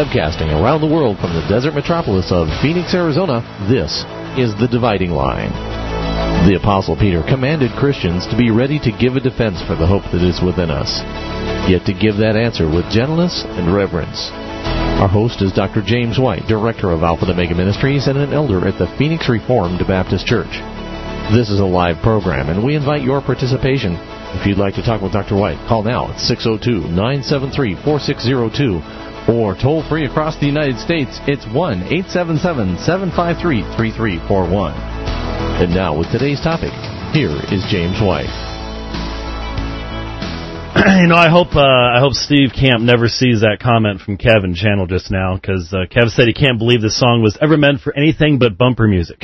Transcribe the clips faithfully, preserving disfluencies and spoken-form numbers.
Broadcasting around the world from the desert metropolis of Phoenix, Arizona, this is The Dividing Line. The Apostle Peter commanded Christians to be ready to give a defense for the hope that is within us, yet to give that answer with gentleness and reverence. Our host is Doctor James White, Director of Alpha and Omega Ministries and an elder at the Phoenix Reformed Baptist Church. This is a live program, and we invite your participation. If you'd like to talk with Doctor White, call now at six oh two, nine seven three, four six oh two, or toll free across the United States, it's one eight seven seven, seven five three, three three four one. And now with today's topic, here is James White. You know, I hope uh, I hope Steve Camp never sees that comment from Kevin Channel just now, because uh, Kev said he can't believe this song was ever meant for anything but bumper music.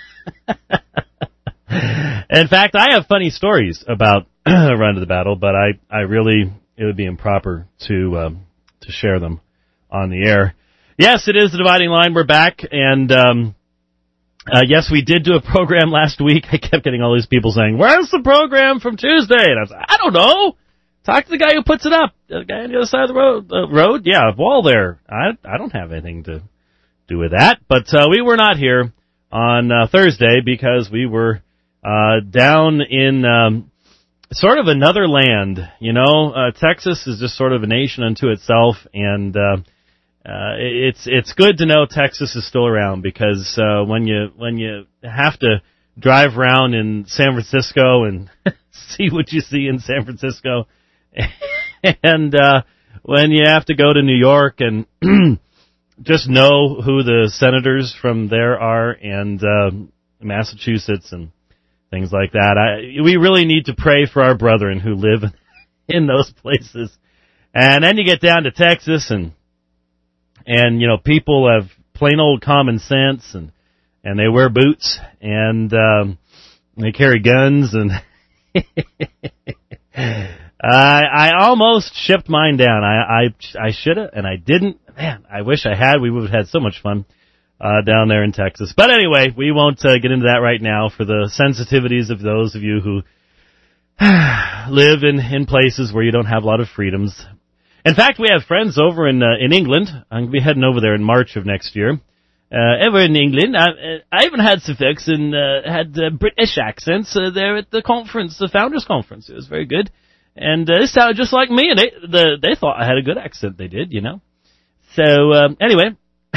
In fact, I have funny stories about Run to the Battle, but I, I really, it would be improper to um, to share them on the air. Yes, it is The Dividing Line. We're back, and um, uh, yes, we did do a program last week. I kept getting all these people saying, "Where's the program from Tuesday?" And I was like, I don't know. Talk to the guy who puts it up. The guy on the other side of the road. Uh, road? Yeah, wall there. I I don't have anything to do with that. But uh, we were not here on uh, Thursday because we were uh, down in um, sort of another land. You know, uh, Texas is just sort of a nation unto itself, and uh, uh, it's it's good to know Texas is still around, because uh, when you when you have to drive around in San Francisco and see what you see in San Francisco. And uh, when you have to go to New York and just know who the senators from there are, and uh, Massachusetts and things like that, I, we really need to pray for our brethren who live in those places. And then you get down to Texas, and and you know, people have plain old common sense, and and they wear boots, and um, they carry guns, and I, I almost shipped mine down. I, I, I should have, and I didn't. Man, I wish I had. We would have had so much fun uh, down there in Texas. But anyway, we won't uh, get into that right now for the sensitivities of those of you who live in, in places where you don't have a lot of freedoms. In fact, we have friends over in uh, in England. I'm going to be heading over there in March of next year. Uh, over in England, I, I even had some folks and uh, had uh, British accents uh, there at the conference, the Founders Conference. It was very good. And uh, it sounded just like me, and they the, they thought I had a good accent. They did, you know. So, um, anyway,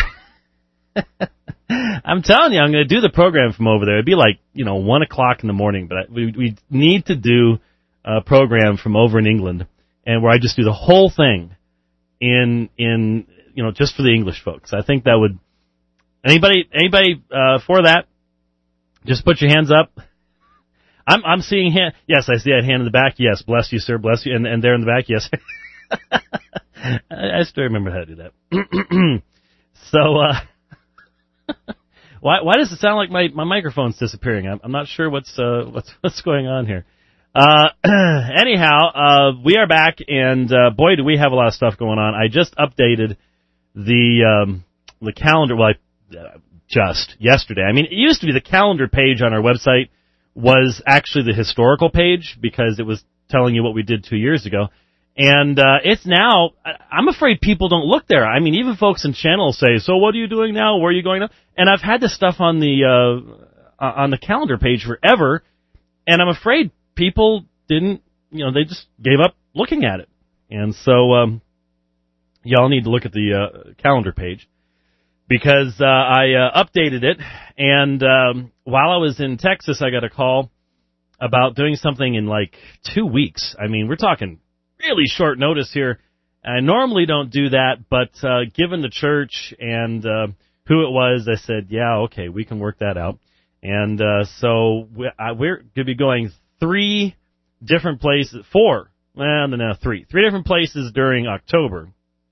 I'm telling you, I'm going to do the program from over there. It'd be like, you know, one o'clock in the morning, but I, we we need to do a program from over in England, and where I just do the whole thing in, in you know, just for the English folks. I think that would, anybody, anybody uh, for that, just put your hands up. I'm I'm seeing hand. Yes, I see that hand in the back. Yes, bless you, sir, bless you. And and there in the back, yes. I, I still remember how to do that. So, uh, why why does it sound like my, my microphone's disappearing? I'm I'm not sure what's uh what's what's going on here. Uh, anyhow, uh, we are back, and uh, boy, do we have a lot of stuff going on. I just updated the um the calendar. Well, I, uh, just yesterday. I mean, it used to be the calendar page on our website was actually the historical page, because it was telling you what we did two years ago. And uh, it's now, I'm afraid people don't look there. I mean, even folks in channels say, so what are you doing now? Where are you going now? And I've had this stuff on the uh, on the calendar page forever, and I'm afraid people didn't, you know, they just gave up looking at it. And so um, y'all need to look at the uh, calendar page, because uh, I uh, updated it, and um, while I was in Texas, I got a call about doing something in like two weeks. I mean, we're talking really short notice here. I normally don't do that, but uh, given the church and uh, who it was, I said, yeah, okay, we can work that out. And uh, so we, I, we're going to be going three different places, four, well, no, no, three, three different places during October.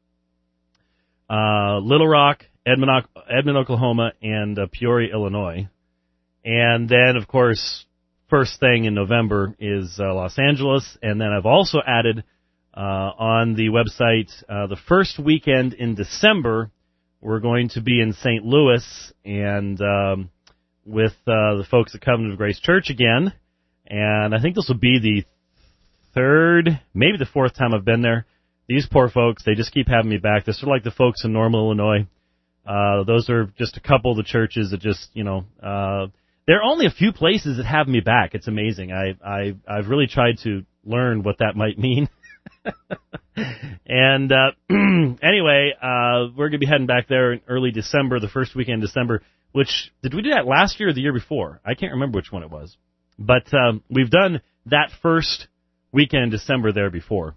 Uh, Little Rock, Edmond, Edmond, Oklahoma, and uh, Peoria, Illinois. And then, of course, first thing in November is uh, Los Angeles. And then I've also added uh, on the website uh, the first weekend in December, we're going to be in Saint Louis, and um, with uh, the folks at Covenant of Grace Church again. And I think this will be the third, maybe the fourth time I've been there. these poor folks, they just keep having me back. They're sort of like the folks in Normal, Illinois. Uh, those are just a couple of the churches that just, you know, uh, there are only a few places that have me back. It's amazing. I, I, I've really tried to learn what that might mean. and, uh, anyway, uh, we're going to be heading back there in early December, the first weekend in December, which, did we do that last year or the year before? I can't remember which one it was. But, um, we've done that first weekend in December there before.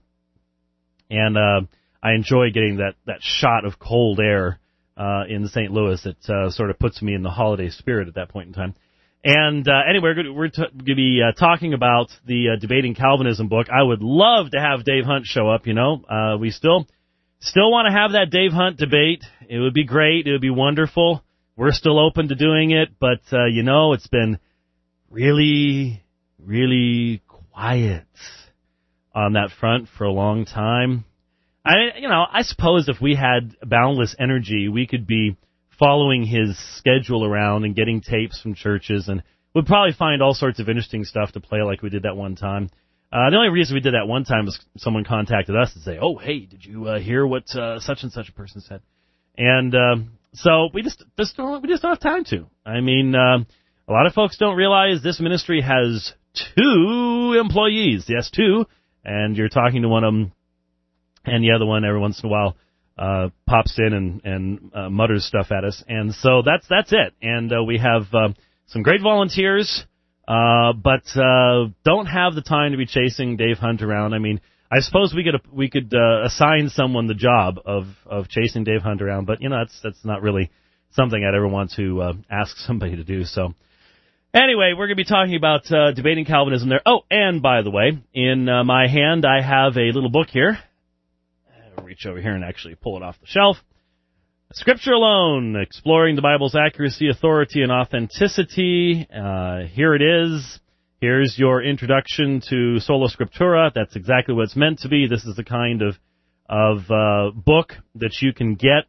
And, uh, I enjoy getting that, that shot of cold air, uh, in Saint Louis. It, uh, sort of puts me in the holiday spirit at that point in time. And uh, anyway, we're, we're t- going to be uh, talking about the uh, Debating Calvinism book. I would love to have Dave Hunt show up, you know. Uh, we still still want to have that Dave Hunt debate. It would be great. It would be wonderful. We're still open to doing it. But, uh, you know, it's been really, really quiet on that front for a long time. I, you know, I suppose if we had boundless energy, we could be following his schedule around and getting tapes from churches, and we'd probably find all sorts of interesting stuff to play like we did that one time. Uh, the only reason we did that one time was someone contacted us and say, oh, hey, did you uh, hear what uh, such and such a person said? And um, so we just, just don't, we just don't have time to. I mean, uh, a lot of folks don't realize this ministry has two employees. Yes, two. And you're talking to one of them, and the other one every once in a while Uh, pops in and, and uh, mutters stuff at us. And so that's that's it. And uh, we have uh, some great volunteers, uh, but uh, don't have the time to be chasing Dave Hunt around. I mean, I suppose we could we could uh, assign someone the job of, of chasing Dave Hunt around, but, you know, that's that's not really something I'd ever want to uh, ask somebody to do. So anyway, we're going to be talking about uh, Debating Calvinism there. Oh, and by the way, in uh, my hand I have a little book here. Reach over here and actually pull it off the shelf. Scripture Alone, Exploring the Bible's Accuracy, Authority, and Authenticity. Uh, here it is. Here's your introduction to Sola Scriptura. That's exactly what it's meant to be. This is the kind of of uh, book that you can get.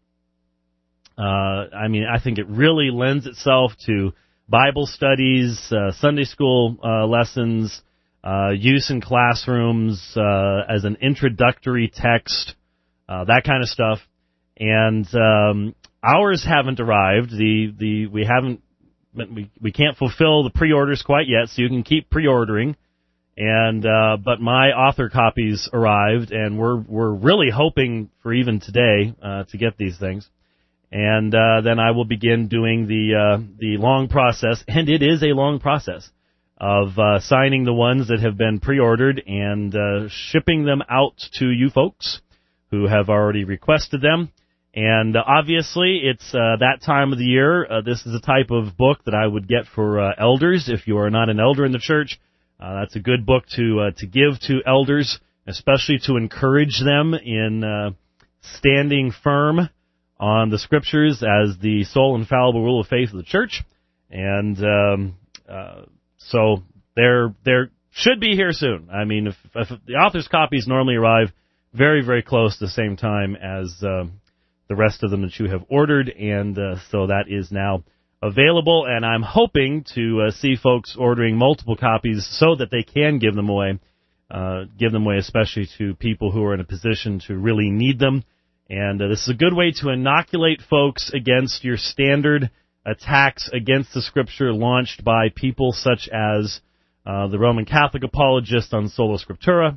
Uh, I mean, I think it really lends itself to Bible studies, uh, Sunday school uh, lessons, uh, use in classrooms uh, as an introductory text. Uh, that kind of stuff, and um, ours haven't arrived. The the we haven't we we can't fulfill the pre-orders quite yet, so you can keep pre-ordering. And uh, but my author copies arrived, and we're we're really hoping for even today uh, to get these things. And uh, then I will begin doing the uh, the long process, and it is a long process of uh, signing the ones that have been pre-ordered and uh, shipping them out to you folks who have already requested them. And uh, obviously, it's uh, that time of the year. Uh, this is a type of book that I would get for uh, elders. If you are not an elder in the church, uh, that's a good book to uh, to give to elders, especially to encourage them in uh, standing firm on the Scriptures as the sole infallible rule of faith of the church. And um, uh, so they're they're should be here soon. I mean, if, if the author's copies normally arrive very, very close to the same time as uh, the rest of them that you have ordered, and uh, so that is now available, and I'm hoping to uh, see folks ordering multiple copies so that they can give them away, uh, give them away especially to people who are in a position to really need them. And uh, this is a good way to inoculate folks against your standard attacks against the Scripture launched by people such as uh, the Roman Catholic apologist on Sola Scriptura,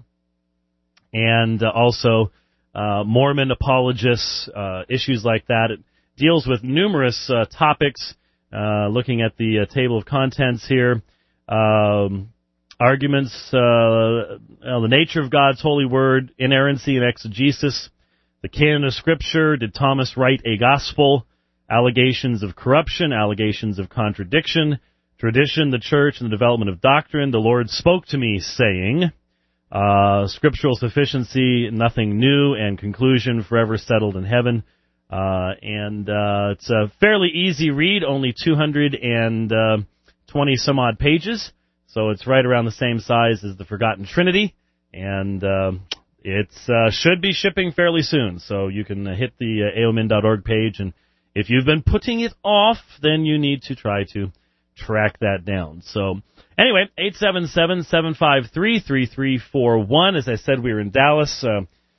and uh, also uh, Mormon apologists, uh, issues like that. It deals with numerous uh, topics, uh, looking at the uh, table of contents here. Um, arguments, uh, the nature of God's holy word, inerrancy and exegesis, the canon of Scripture, did Thomas write a gospel, allegations of corruption, allegations of contradiction, tradition, the church, and the development of doctrine. The Lord spoke to me, saying, uh, scriptural sufficiency, nothing new, and conclusion, forever settled in heaven. Uh, and uh, it's a fairly easy read, only two hundred twenty some odd pages, so it's right around the same size as the Forgotten Trinity, and uh, it uh, should be shipping fairly soon, so you can uh, hit the uh, A O Min dot org page, and if you've been putting it off, then you need to try to track that down. So anyway, eight seven seven, seven five three, three three four one. As I said, we were in Dallas uh,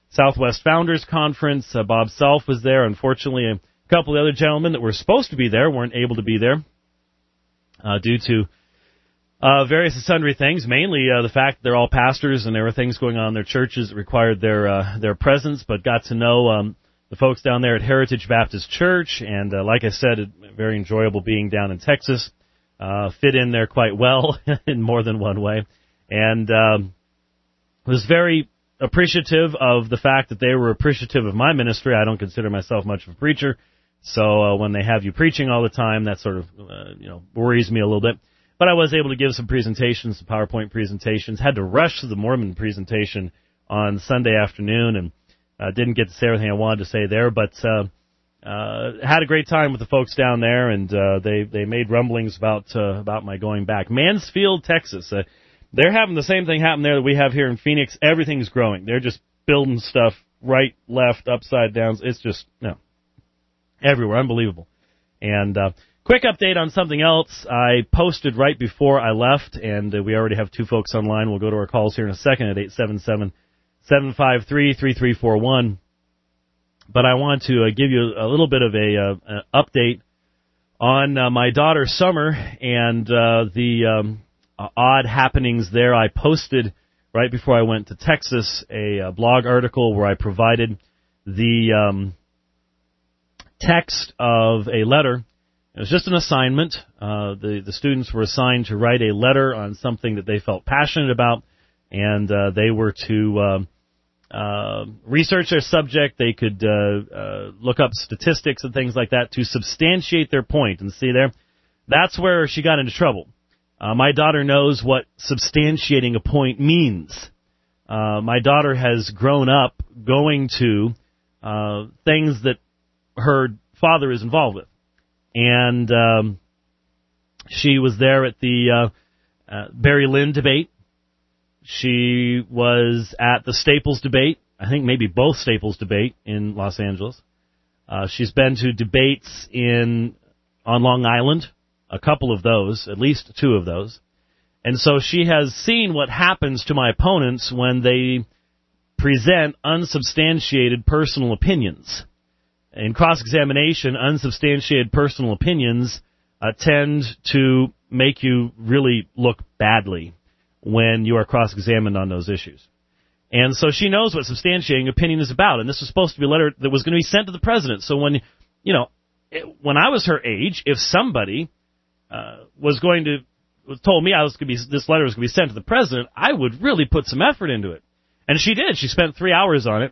Southwest Founders Conference. Uh, Bob Self was there. Unfortunately, a couple of other gentlemen that were supposed to be there weren't able to be there uh, due to uh, various and sundry things, mainly uh, the fact that they're all pastors and there were things going on in their churches that required their uh, their presence, but got to know um, the folks down there at Heritage Baptist Church, and uh, like I said, it, very enjoyable being down in Texas. Uh, fit in there quite well in more than one way, and um, was very appreciative of the fact that they were appreciative of my ministry. I don't consider myself much of a preacher, so uh, when they have you preaching all the time, that sort of uh, you know worries me a little bit. But I was able to give some presentations, some PowerPoint presentations. Had to rush to the Mormon presentation on Sunday afternoon, and uh, didn't get to say everything I wanted to say there, but uh, uh, had a great time with the folks down there, and uh, they they made rumblings about uh, about my going back. Mansfield, Texas. Uh, They're having the same thing happen there that we have here in Phoenix. Everything's growing. They're just building stuff right, left, upside down. It's just, no, everywhere. Unbelievable. And uh, quick update on something else. I posted right before I left, and uh, we already have two folks online. We'll go to our calls here in a second at eight seven seven, seven five three, three three four one. But I want to uh, give you a little bit of a uh, an update on uh, my daughter Summer and uh, the um, uh, odd happenings there. I posted right before I went to Texas a, a blog article where I provided the um, text of a letter. It was just an assignment. Uh, the, the students were assigned to write a letter on something that they felt passionate about, and uh, they were to um, uh, research their subject. They could uh, uh, look up statistics and things like that to substantiate their point. And see there, that's where she got into trouble. Uh, my daughter knows what substantiating a point means. Uh, my daughter has grown up going to uh, things that her father is involved with. And um, she was there at the uh, uh, Barry Lynn debate. She was at the Staples debate. I think maybe both Staples debate in Los Angeles. Uh, she's been to debates in on Long Island, a couple of those, at least two of those. And so she has seen what happens to my opponents when they present unsubstantiated personal opinions. In cross-examination, unsubstantiated personal opinions uh, tend to make you really look badly when you are cross-examined on those issues. And so she knows what substantiating opinion is about, and this was supposed to be a letter that was going to be sent to the president. So when, you know, it, when I was her age, if somebody uh, was going to, was told me I was going to be, this letter was going to be sent to the president, I would really put some effort into it. And she did. She spent three hours on it,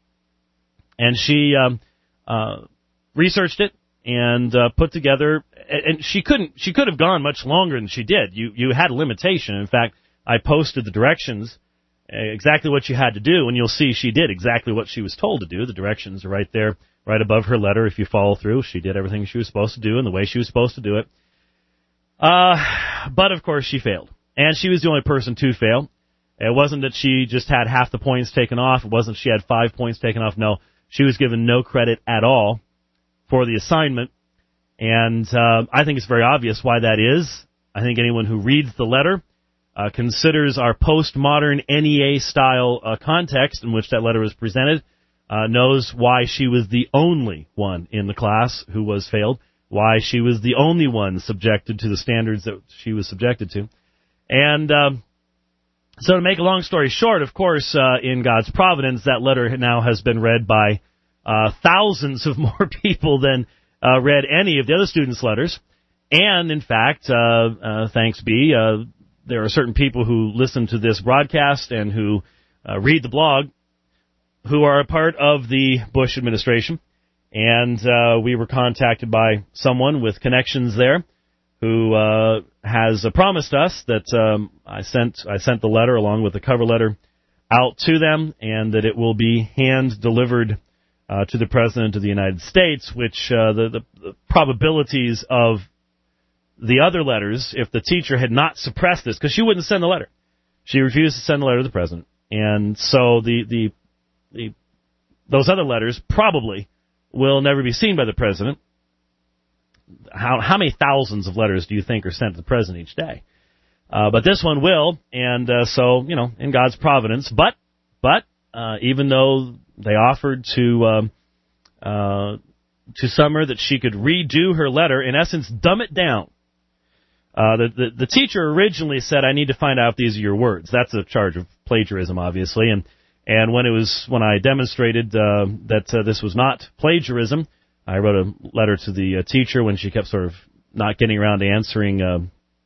and she um, uh, researched it and uh, put together. And she couldn't. She could have gone much longer than she did. You you had a limitation. In fact, I posted the directions, exactly what you had to do, and you'll see she did exactly what she was told to do. The directions are right there, right above her letter. If you follow through, she did everything she was supposed to do in the way she was supposed to do it. Uh, but of course she failed, and she was the only person to fail. It wasn't that she just had half the points taken off. It wasn't she had five points taken off. No, she was given no credit at all for the assignment, and uh, I think it's very obvious why that is. I think anyone who reads the letter uh, considers our postmodern N E A-style uh, context in which that letter was presented, uh, knows why she was the only one in the class who was failed, why she was the only one subjected to the standards that she was subjected to. And um, so to make a long story short, of course, uh, in God's providence, that letter now has been read by uh, thousands of more people than uh, read any of the other students' letters. And, in fact, uh, uh, thanks be, uh, there are certain people who listen to this broadcast and who uh, read the blog who are a part of the Bush administration. And uh, we were contacted by someone with connections there who uh, has uh, promised us that um, I sent I sent the letter along with the cover letter out to them, and that it will be hand delivered uh, to the President of the United States, which uh, the, the, the probabilities of the other letters, if the teacher had not suppressed this, because she wouldn't send the letter. She refused to send the letter to the President. And so the, the, the those other letters probably will never be seen by the President. How how many thousands of letters do you think are sent to the President each day? Uh, but this one will, and uh, so, you know, in God's providence. But, but uh, even though they offered to um, uh, to Summer that she could redo her letter, in essence, dumb it down. Uh, the, the the teacher originally said, "I need to find out if these are your words." That's a charge of plagiarism, obviously, and and when it was when I demonstrated uh, that uh, this was not plagiarism, I wrote a letter to the uh, teacher when she kept sort of not getting around to answering uh,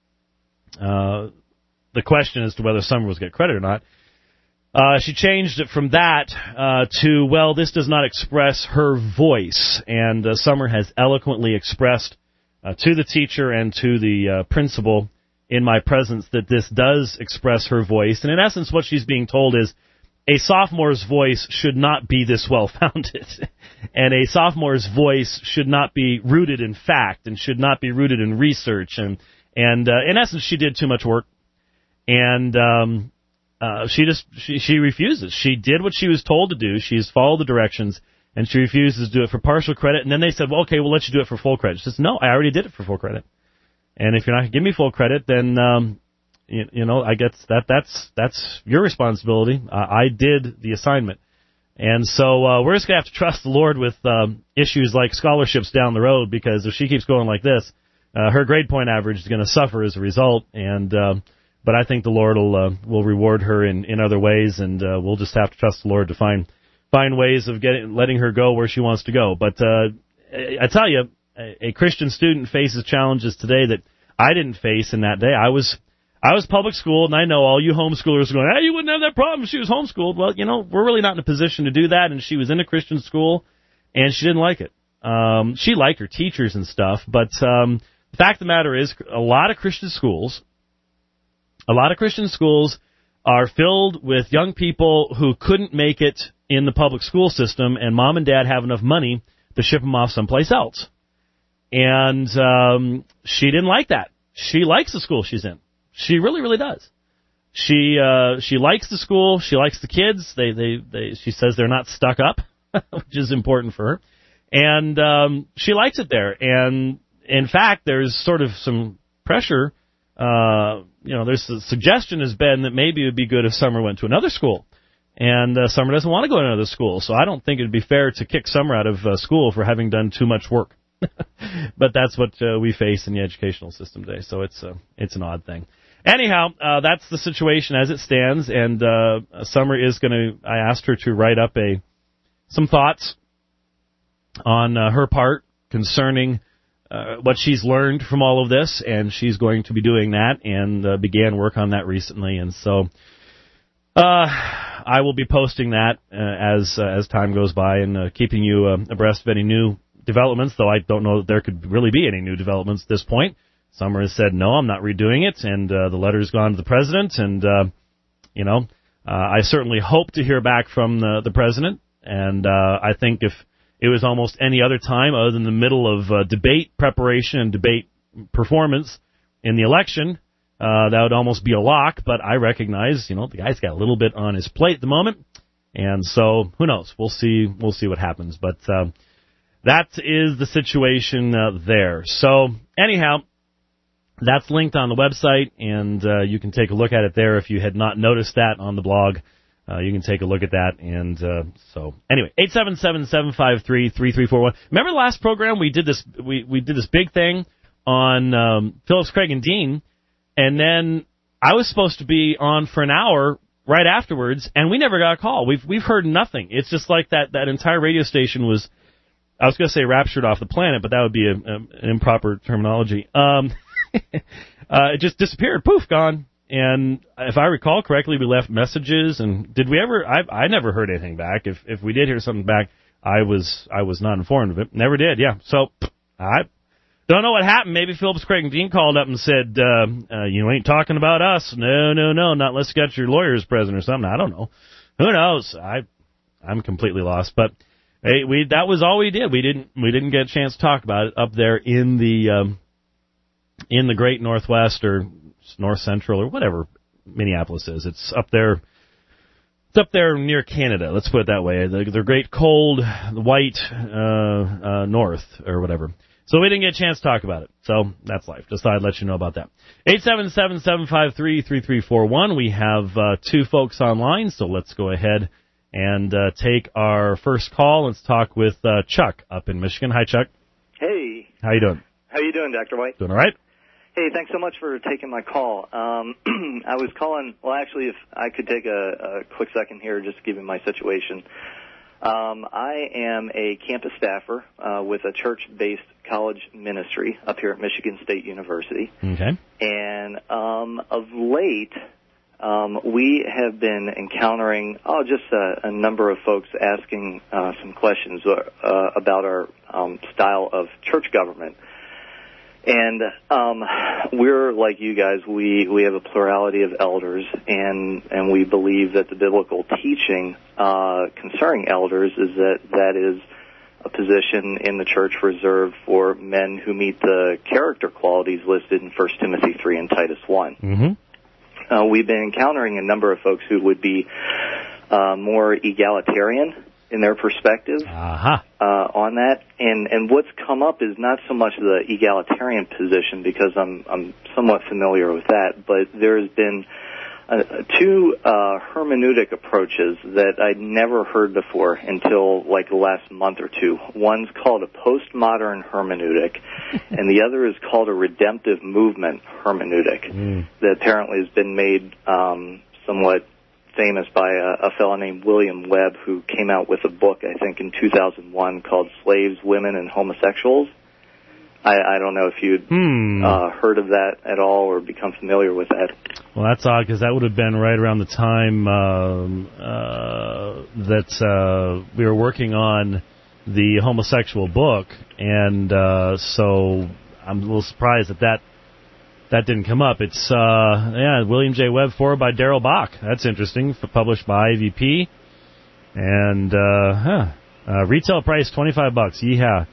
uh, the question as to whether Summer was get credit or not. Uh, she changed it from that uh, to, well, this does not express her voice, and uh, Summer has eloquently expressed uh, to the teacher and to the uh, principal in my presence that this does express her voice, and in essence what she's being told is a sophomore's voice should not be this well-founded, and a sophomore's voice should not be rooted in fact and should not be rooted in research, and, and uh, in essence she did too much work, and... Um, Uh, she just, she, she refuses. She did what she was told to do. She's followed the directions, and she refuses to do it for partial credit. And then they said, well, okay, we'll let you do it for full credit. She says, no, I already did it for full credit. And if you're not going to give me full credit, then, um, you, you know, I guess that, that's, that's your responsibility. Uh, I did the assignment. And so, uh, we're just going to have to trust the Lord with, um, issues like scholarships down the road, because if she keeps going like this, uh, her grade point average is going to suffer as a result. And, um, But I think the Lord will uh, will reward her in, in other ways, and uh, we'll just have to trust the Lord to find find ways of getting letting her go where she wants to go. But uh, I tell you, a, a Christian student faces challenges today that I didn't face in that day. I was I was public school, and I know all you homeschoolers are going, hey, you wouldn't have that problem if she was homeschooled. Well, you know, we're really not in a position to do that, and she was in a Christian school, and she didn't like it. Um, she liked her teachers and stuff, but um, the fact of the matter is a lot of Christian schools A lot of Christian schools are filled with young people who couldn't make it in the public school system, and mom and dad have enough money to ship them off someplace else. And um, she didn't like that. She likes the school she's in. She really, really does. She uh, she likes the school. She likes the kids. They they they. She says they're not stuck up, which is important for her. And um, she likes it there. And in fact, there's sort of some pressure. Uh, you know, there's a suggestion has been that maybe it would be good if Summer went to another school. And uh, Summer doesn't want to go to another school, so I don't think it would be fair to kick Summer out of uh, school for having done too much work. But that's what uh, we face in the educational system today, so it's uh, it's an odd thing. Anyhow, uh, that's the situation as it stands, and uh, Summer is going to, I asked her to write up a some thoughts on uh, her part concerning Uh, what she's learned from all of this, and she's going to be doing that, and uh, began work on that recently. And so uh, I will be posting that uh, as uh, as time goes by, and uh, keeping you uh, abreast of any new developments, though I don't know that there could really be any new developments at this point. Summer has said, no, I'm not redoing it, and uh, the letter's gone to the president, and, uh, you know, uh, I certainly hope to hear back from the, the president, and uh, I think if it was almost any other time other than the middle of uh, debate preparation and debate performance in the election, uh, that would almost be a lock. But I recognize, you know, the guy's got a little bit on his plate at the moment, and so who knows? We'll see. We'll see what happens. But uh, that is the situation uh, there. So anyhow, that's linked on the website, and uh, you can take a look at it there if you had not noticed that on the blog. Uh, you can take a look at that, and uh, so anyway, eight seven seven, seven five three, three three four one. Remember the last program we did this we, we did this big thing on um, Phillips, Craig, and Dean, and then I was supposed to be on for an hour right afterwards, and we never got a call. We've we've heard nothing. It's just like that that entire radio station was, I was going to say raptured off the planet, but that would be a, a, an improper terminology. Um, uh, it just disappeared, poof, gone. And if I recall correctly, we left messages, and did we ever? I I never heard anything back. If if we did hear something back, I was I was not informed of it. Never did. Yeah. So I don't know what happened. Maybe Phillips, Craig, and Dean called up and said, uh, uh, "You ain't talking about us. No, no, no. Not unless you got your lawyers present or something." I don't know. Who knows? I I'm completely lost. But hey, we that was all we did. We didn't we didn't get a chance to talk about it up there in the um, in the Great Northwest or North Central or whatever Minneapolis is. It's up there. It's up there near Canada. Let's put it that way. The, the great cold, white uh, uh, north or whatever. So we didn't get a chance to talk about it. So that's life. Just thought I'd let you know about that. eight seven seven, seven five three, three three four one. We have uh, two folks online, so let's go ahead and uh, take our first call. Let's talk with uh, Chuck up in Michigan. Hi, Chuck. Hey. How you doing? How you doing, Doctor White? Doing all right. Hey, thanks so much for taking my call. Um, I was calling, well, actually, if I could take a, a quick second here just to give you my situation. Um, I am a campus staffer uh, with a church-based college ministry up here at Michigan State University. Okay. And um, of late, um, we have been encountering, oh, just a, a number of folks asking uh, some questions uh, about our um, style of church government. And um, we're like you guys. We we have a plurality of elders, and and we believe that the biblical teaching uh, concerning elders is that that is a position in the church reserved for men who meet the character qualities listed in First Timothy three and Titus one. Mm-hmm. Uh, we've been encountering a number of folks who would be uh, more egalitarian in their perspective uh-huh. uh, on that, and and what's come up is not so much the egalitarian position, because I'm I'm somewhat familiar with that, but there's been uh, two uh, hermeneutic approaches that I'd never heard before until like the last month or two. One's called a postmodern hermeneutic, and the other is called a redemptive movement hermeneutic mm. that apparently has been made um, somewhat famous by a, a fellow named William Webb, who came out with a book, I think, in two thousand one called Slaves, Women, and Homosexuals. I, I don't know if you'd hmm. uh, heard of that at all or become familiar with that. Well, that's odd, because that would have been right around the time um, uh, that uh, we were working on the homosexual book, and uh, so I'm a little surprised that that That didn't come up. It's, uh, yeah, William J. Webb, forward by Darrell Bach. That's interesting. Published by I V P. And, uh, huh. Uh, retail price, twenty-five bucks. Yeehaw.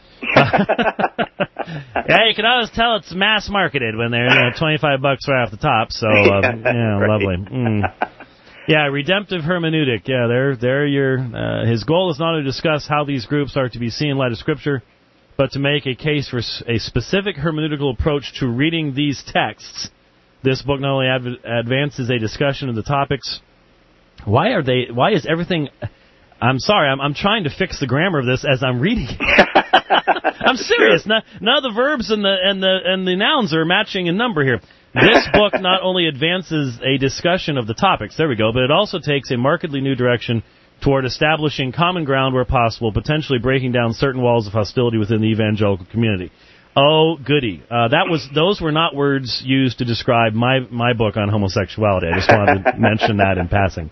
Yeah, you can always tell it's mass marketed when they're, you know, twenty-five bucks right off the top. So, um, yeah, right. Lovely. Mm. Yeah, redemptive hermeneutic. Yeah, they're, they're your, uh, his goal is not to discuss how these groups are to be seen in light of Scripture, but to make a case for a specific hermeneutical approach to reading these texts. This book not only adv- advances a discussion of the topics. Why are they? Why is everything? I'm sorry, I'm, I'm trying to fix the grammar of this as I'm reading it. I'm serious. None, none of the verbs and the and the and the nouns are matching in number here. This book not only advances a discussion of the topics, there we go, but it also takes a markedly new direction toward establishing common ground where possible, potentially breaking down certain walls of hostility within the evangelical community. Oh, goody. Uh, that was those were not words used to describe my my book on homosexuality. I just wanted to mention that in passing.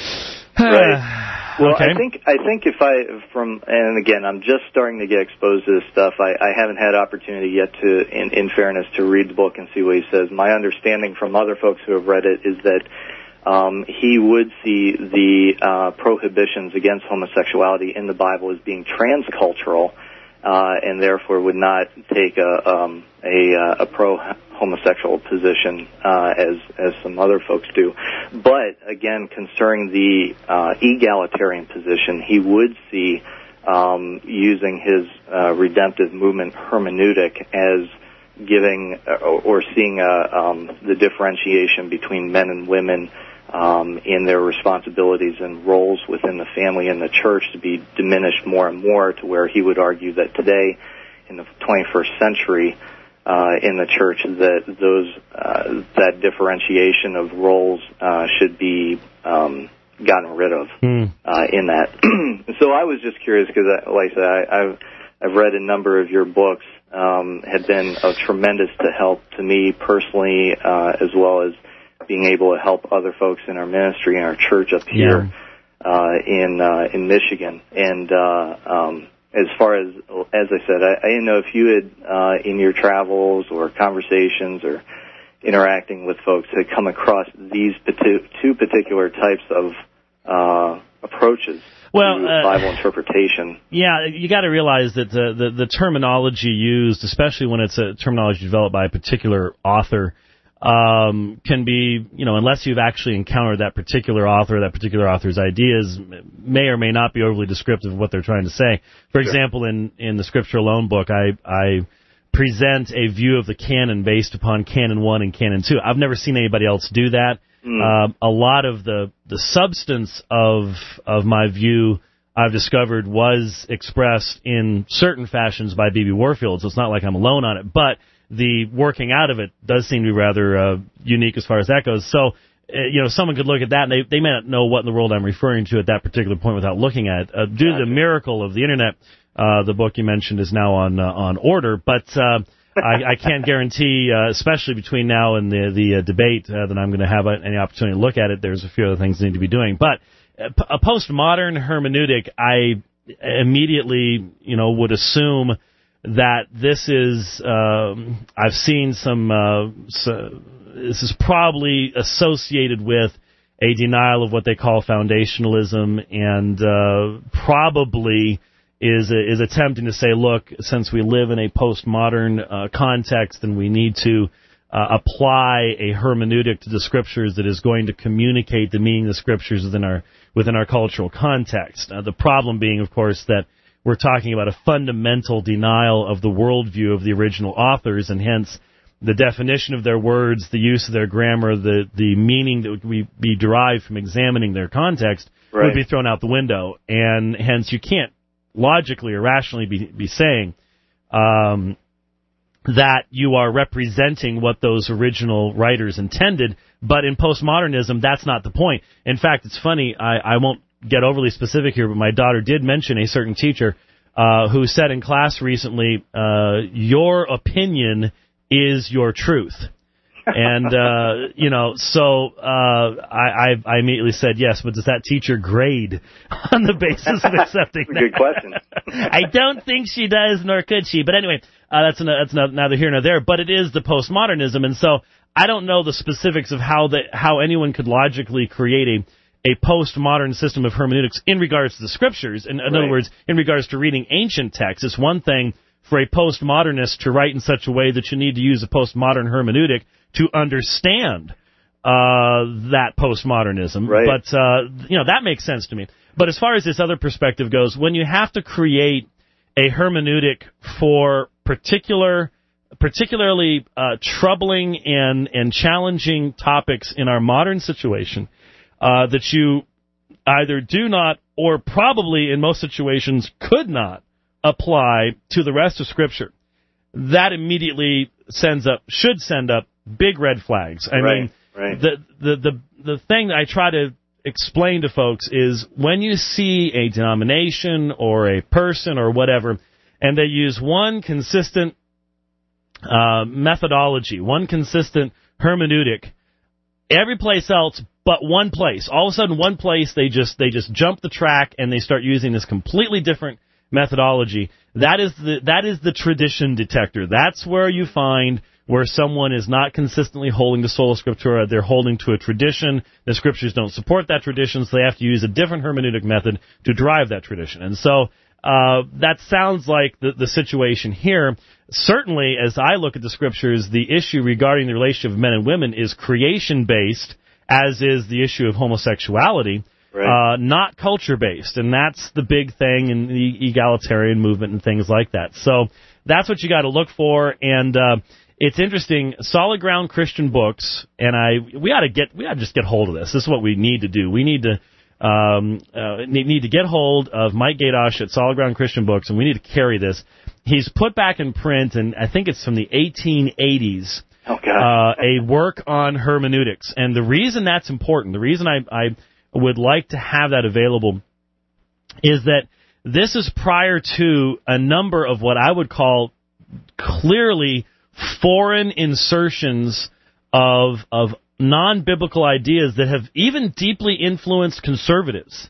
Right. Well, okay. I think I think if I from and again I'm just starting to get exposed to this stuff. I, I haven't had opportunity yet to, in, in fairness, to read the book and see what he says. My understanding from other folks who have read it is that Um, he would see the uh, prohibitions against homosexuality in the Bible as being transcultural, uh, and therefore would not take a, um, a, a pro-homosexual position uh, as as some other folks do. But again, concerning the uh, egalitarian position, he would see um, using his uh, redemptive movement hermeneutic as giving uh, or seeing uh, um, the differentiation between men and women Um, in their responsibilities and roles within the family and the church to be diminished more and more, to where he would argue that today, in the twenty-first century, uh, in the church, that those uh, that differentiation of roles uh, should be um, gotten rid of mm. uh, in that. So I was just curious because, like I said, I, I've I've read a number of your books, um, had been of tremendous to help to me personally, uh, as well as being able to help other folks in our ministry and our church up here yeah. uh, in uh, in Michigan. And uh, um, as far as as I said, I, I didn't know if you had uh, in your travels or conversations or interacting with folks had come across these pati- two particular types of uh, approaches. Well, to uh, Bible interpretation. Yeah, you got to realize that the, the the terminology used, especially when it's a terminology developed by a particular author, Um, can be, you know, unless you've actually encountered that particular author, that particular author's ideas, may or may not be overly descriptive of what they're trying to say. For sure. example, in, in the Scripture Alone book, I, I present a view of the canon based upon Canon one and Canon two. I've never seen anybody else do that. Mm. Um, a lot of the, the substance of of my view, I've discovered, was expressed in certain fashions by B B Warfield, so it's not like I'm alone on it. But the working out of it does seem to be rather uh, unique as far as that goes. So, uh, you know, someone could look at that, and they, they may not know what in the world I'm referring to at that particular point without looking at it. Uh, due to the miracle of the Internet, uh, the book you mentioned is now on uh, on order, but uh, I, I can't guarantee, uh, especially between now and the, the uh, debate, uh, that I'm going to have any opportunity to look at it. There's a few other things I need to be doing. But a postmodern hermeneutic, I immediately, you know, would assume that this is, um, I've seen some, uh, so this is probably associated with a denial of what they call foundationalism, and uh, probably is is attempting to say, look, since we live in a postmodern uh, context, then we need to uh, apply a hermeneutic to the Scriptures that is going to communicate the meaning of the Scriptures within our within our cultural context. Uh, the problem being, of course, that we're talking about a fundamental denial of the worldview of the original authors, and hence the definition of their words, the use of their grammar, the, the meaning that would be derived from examining their context right. would be thrown out the window. And hence you can't logically or rationally be, be saying um, that you are representing what those original writers intended. But in postmodernism, that's not the point. In fact, it's funny, I, I won't get overly specific here, but my daughter did mention a certain teacher uh, who said in class recently, uh, your opinion is your truth. And, uh, you know, so uh, I, I, I immediately said, yes, but does that teacher grade on the basis of accepting that? Good question. I don't think she does, nor could she. But anyway, uh, that's, an, that's not, neither here nor there. But it is the postmodernism. And so I don't know the specifics of how the, how anyone could logically create a a postmodern system of hermeneutics in regards to the Scriptures. In, in right. other words, in regards to reading ancient texts. It's one thing for a postmodernist to write in such a way that you need to use a postmodern hermeneutic to understand uh, that postmodernism. Right. But, uh, you know, that makes sense to me. But as far as this other perspective goes, when you have to create a hermeneutic for particular, particularly uh, troubling and, and challenging topics in our modern situation, Uh, that you either do not or probably in most situations could not apply to the rest of Scripture, that immediately sends up, should send up big red flags. I right, mean, right. The, the, the, the thing that I try to explain to folks is when you see a denomination or a person or whatever, and they use one consistent uh, methodology, one consistent hermeneutic, every place else but one place, all of a sudden one place they just they just jump the track and they start using this completely different methodology. That is the that is the tradition detector. That's where you find where someone is not consistently holding to sola scriptura. They're holding to a tradition. The Scriptures don't support that tradition, so they have to use a different hermeneutic method to drive that tradition. And so uh, that sounds like the, the situation here. Certainly, as I look at the Scriptures, the issue regarding the relationship of men and women is creation-based, as is the issue of homosexuality, right. uh, not culture-based. And that's the big thing in the egalitarian movement and things like that. So that's what you got to look for. And uh, it's interesting, Solid Ground Christian Books, and I we ought to get we ought to just get hold of this. This is what we need to do. We need to um, uh, need, need to get hold of Mike Gadosh at Solid Ground Christian Books, and we need to carry this. He's put back in print, and I think it's from the eighteen eighties. Oh, God. Uh, a work on hermeneutics. And the reason that's important, the reason I, I would like to have that available, is that this is prior to a number of what I would call clearly foreign insertions of of non-biblical ideas that have even deeply influenced conservatives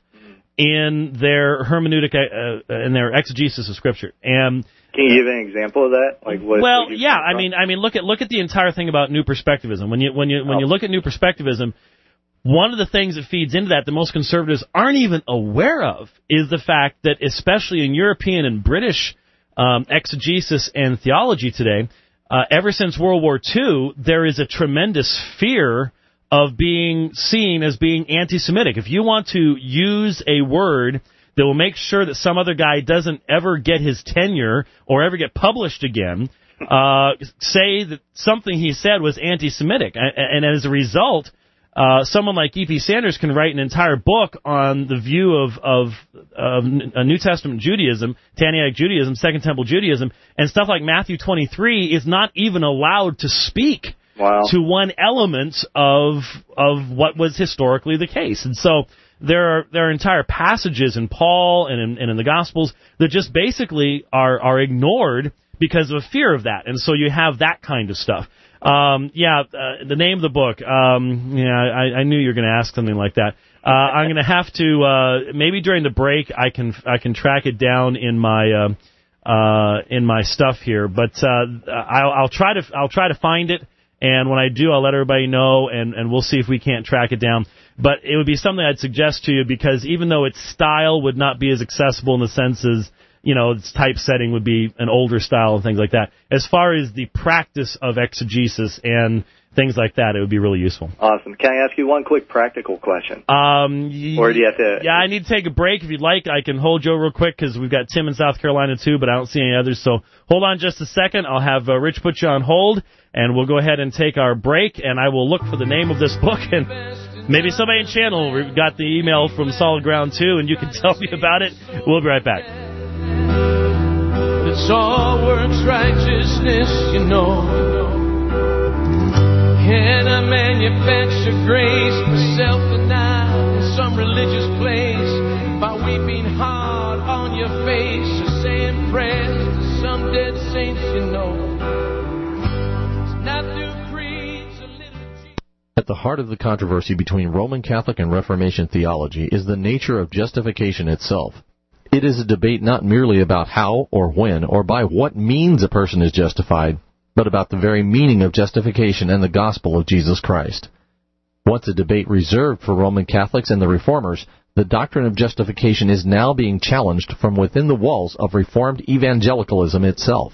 in their hermeneutic, uh, in their exegesis of Scripture. And can you give an example of that? Like what? Well, what yeah. I mean, I mean, look at look at the entire thing about new perspectivism. When you when you when oh. you look at new perspectivism, one of the things that feeds into that that most conservatives aren't even aware of is the fact that, especially in European and British um, exegesis and theology today, uh, ever since World War Two, there is a tremendous fear of being seen as being anti-Semitic. If you want to use a word that will make sure that some other guy doesn't ever get his tenure or ever get published again, uh, say that something he said was anti-Semitic. And, and as a result, uh, someone like E P Sanders can write an entire book on the view of, of, of a New Testament Judaism, Tannaitic Judaism, Second Temple Judaism, and stuff like Matthew twenty-three is not even allowed to speak wow. to one element of of what was historically the case. And so there are there are entire passages in Paul and in, and in the Gospels that just basically are are ignored because of a fear of that. And so you have that kind of stuff. Um, yeah, uh, the name of the book. Um, yeah, I, I knew you were going to ask something like that. Uh, I'm going to have to uh, maybe during the break I can I can track it down in my uh, uh, in my stuff here. But uh, I'll, I'll try to I'll try to find it. And when I do, I'll let everybody know, and, and we'll see if we can't track it down. But it would be something I'd suggest to you, because even though its style would not be as accessible in the sense as, you know, its typesetting would be an older style and things like that, as far as the practice of exegesis and things like that, it would be really useful. Awesome. Can I ask you one quick practical question? Um, y- or do you have to... Yeah, I need to take a break. If you'd like, I can hold Joe real quick, because we've got Tim in South Carolina, too, but I don't see any others. So hold on just a second. I'll have uh, Rich put you on hold, and we'll go ahead and take our break, and I will look for the name of this book, and maybe somebody in channel got the email from Solid Ground, too, and you can tell me about it. We'll be right back. It's all works righteousness, you know. Can I manufacture grace for self-denial in some religious place by weeping hard on your face or saying prayers to some dead saints, you know? It's not through creeds or liturgy. At the heart of the controversy between Roman Catholic and Reformation theology is the nature of justification itself. It is a debate not merely about how or when or by what means a person is justified, but about the very meaning of justification and the gospel of Jesus Christ. Once a debate reserved for Roman Catholics and the Reformers, the doctrine of justification is now being challenged from within the walls of Reformed evangelicalism itself.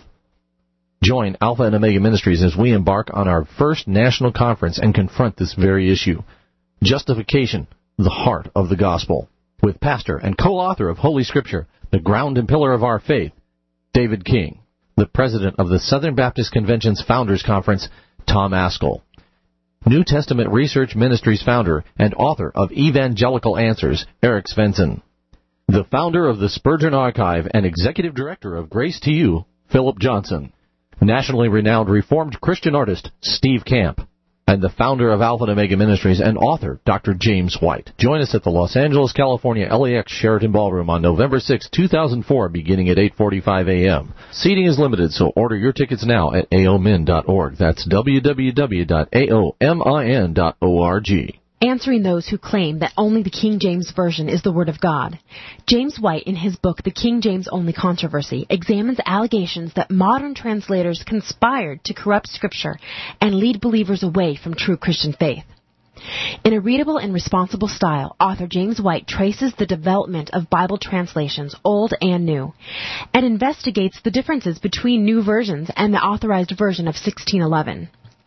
Join Alpha and Omega Ministries as we embark on our first national conference and confront this very issue. Justification, the heart of the gospel. With pastor and co-author of Holy Scripture, the ground and pillar of our faith, David King. The president of the Southern Baptist Convention's Founders Conference, Tom Ascol. New Testament Research Ministries founder and author of Evangelical Answers, Eric Svensson. The founder of the Spurgeon Archive and executive director of Grace to You, Philip Johnson. Nationally renowned Reformed Christian artist, Steve Camp. And the founder of Alpha and Omega Ministries and author, Doctor James White. Join us at the Los Angeles, California L A X Sheraton Ballroom on November sixth, two thousand four, beginning at eight forty-five a.m. Seating is limited, so order your tickets now at a o min dot org. That's w w w dot a o min dot org. Answering those who claim that only the King James Version is the Word of God. James White, in his book, The King James Only Controversy, examines allegations that modern translators conspired to corrupt Scripture and lead believers away from true Christian faith. In a readable and responsible style, author James White traces the development of Bible translations, old and new, and investigates the differences between new versions and the authorized version of sixteen eleven.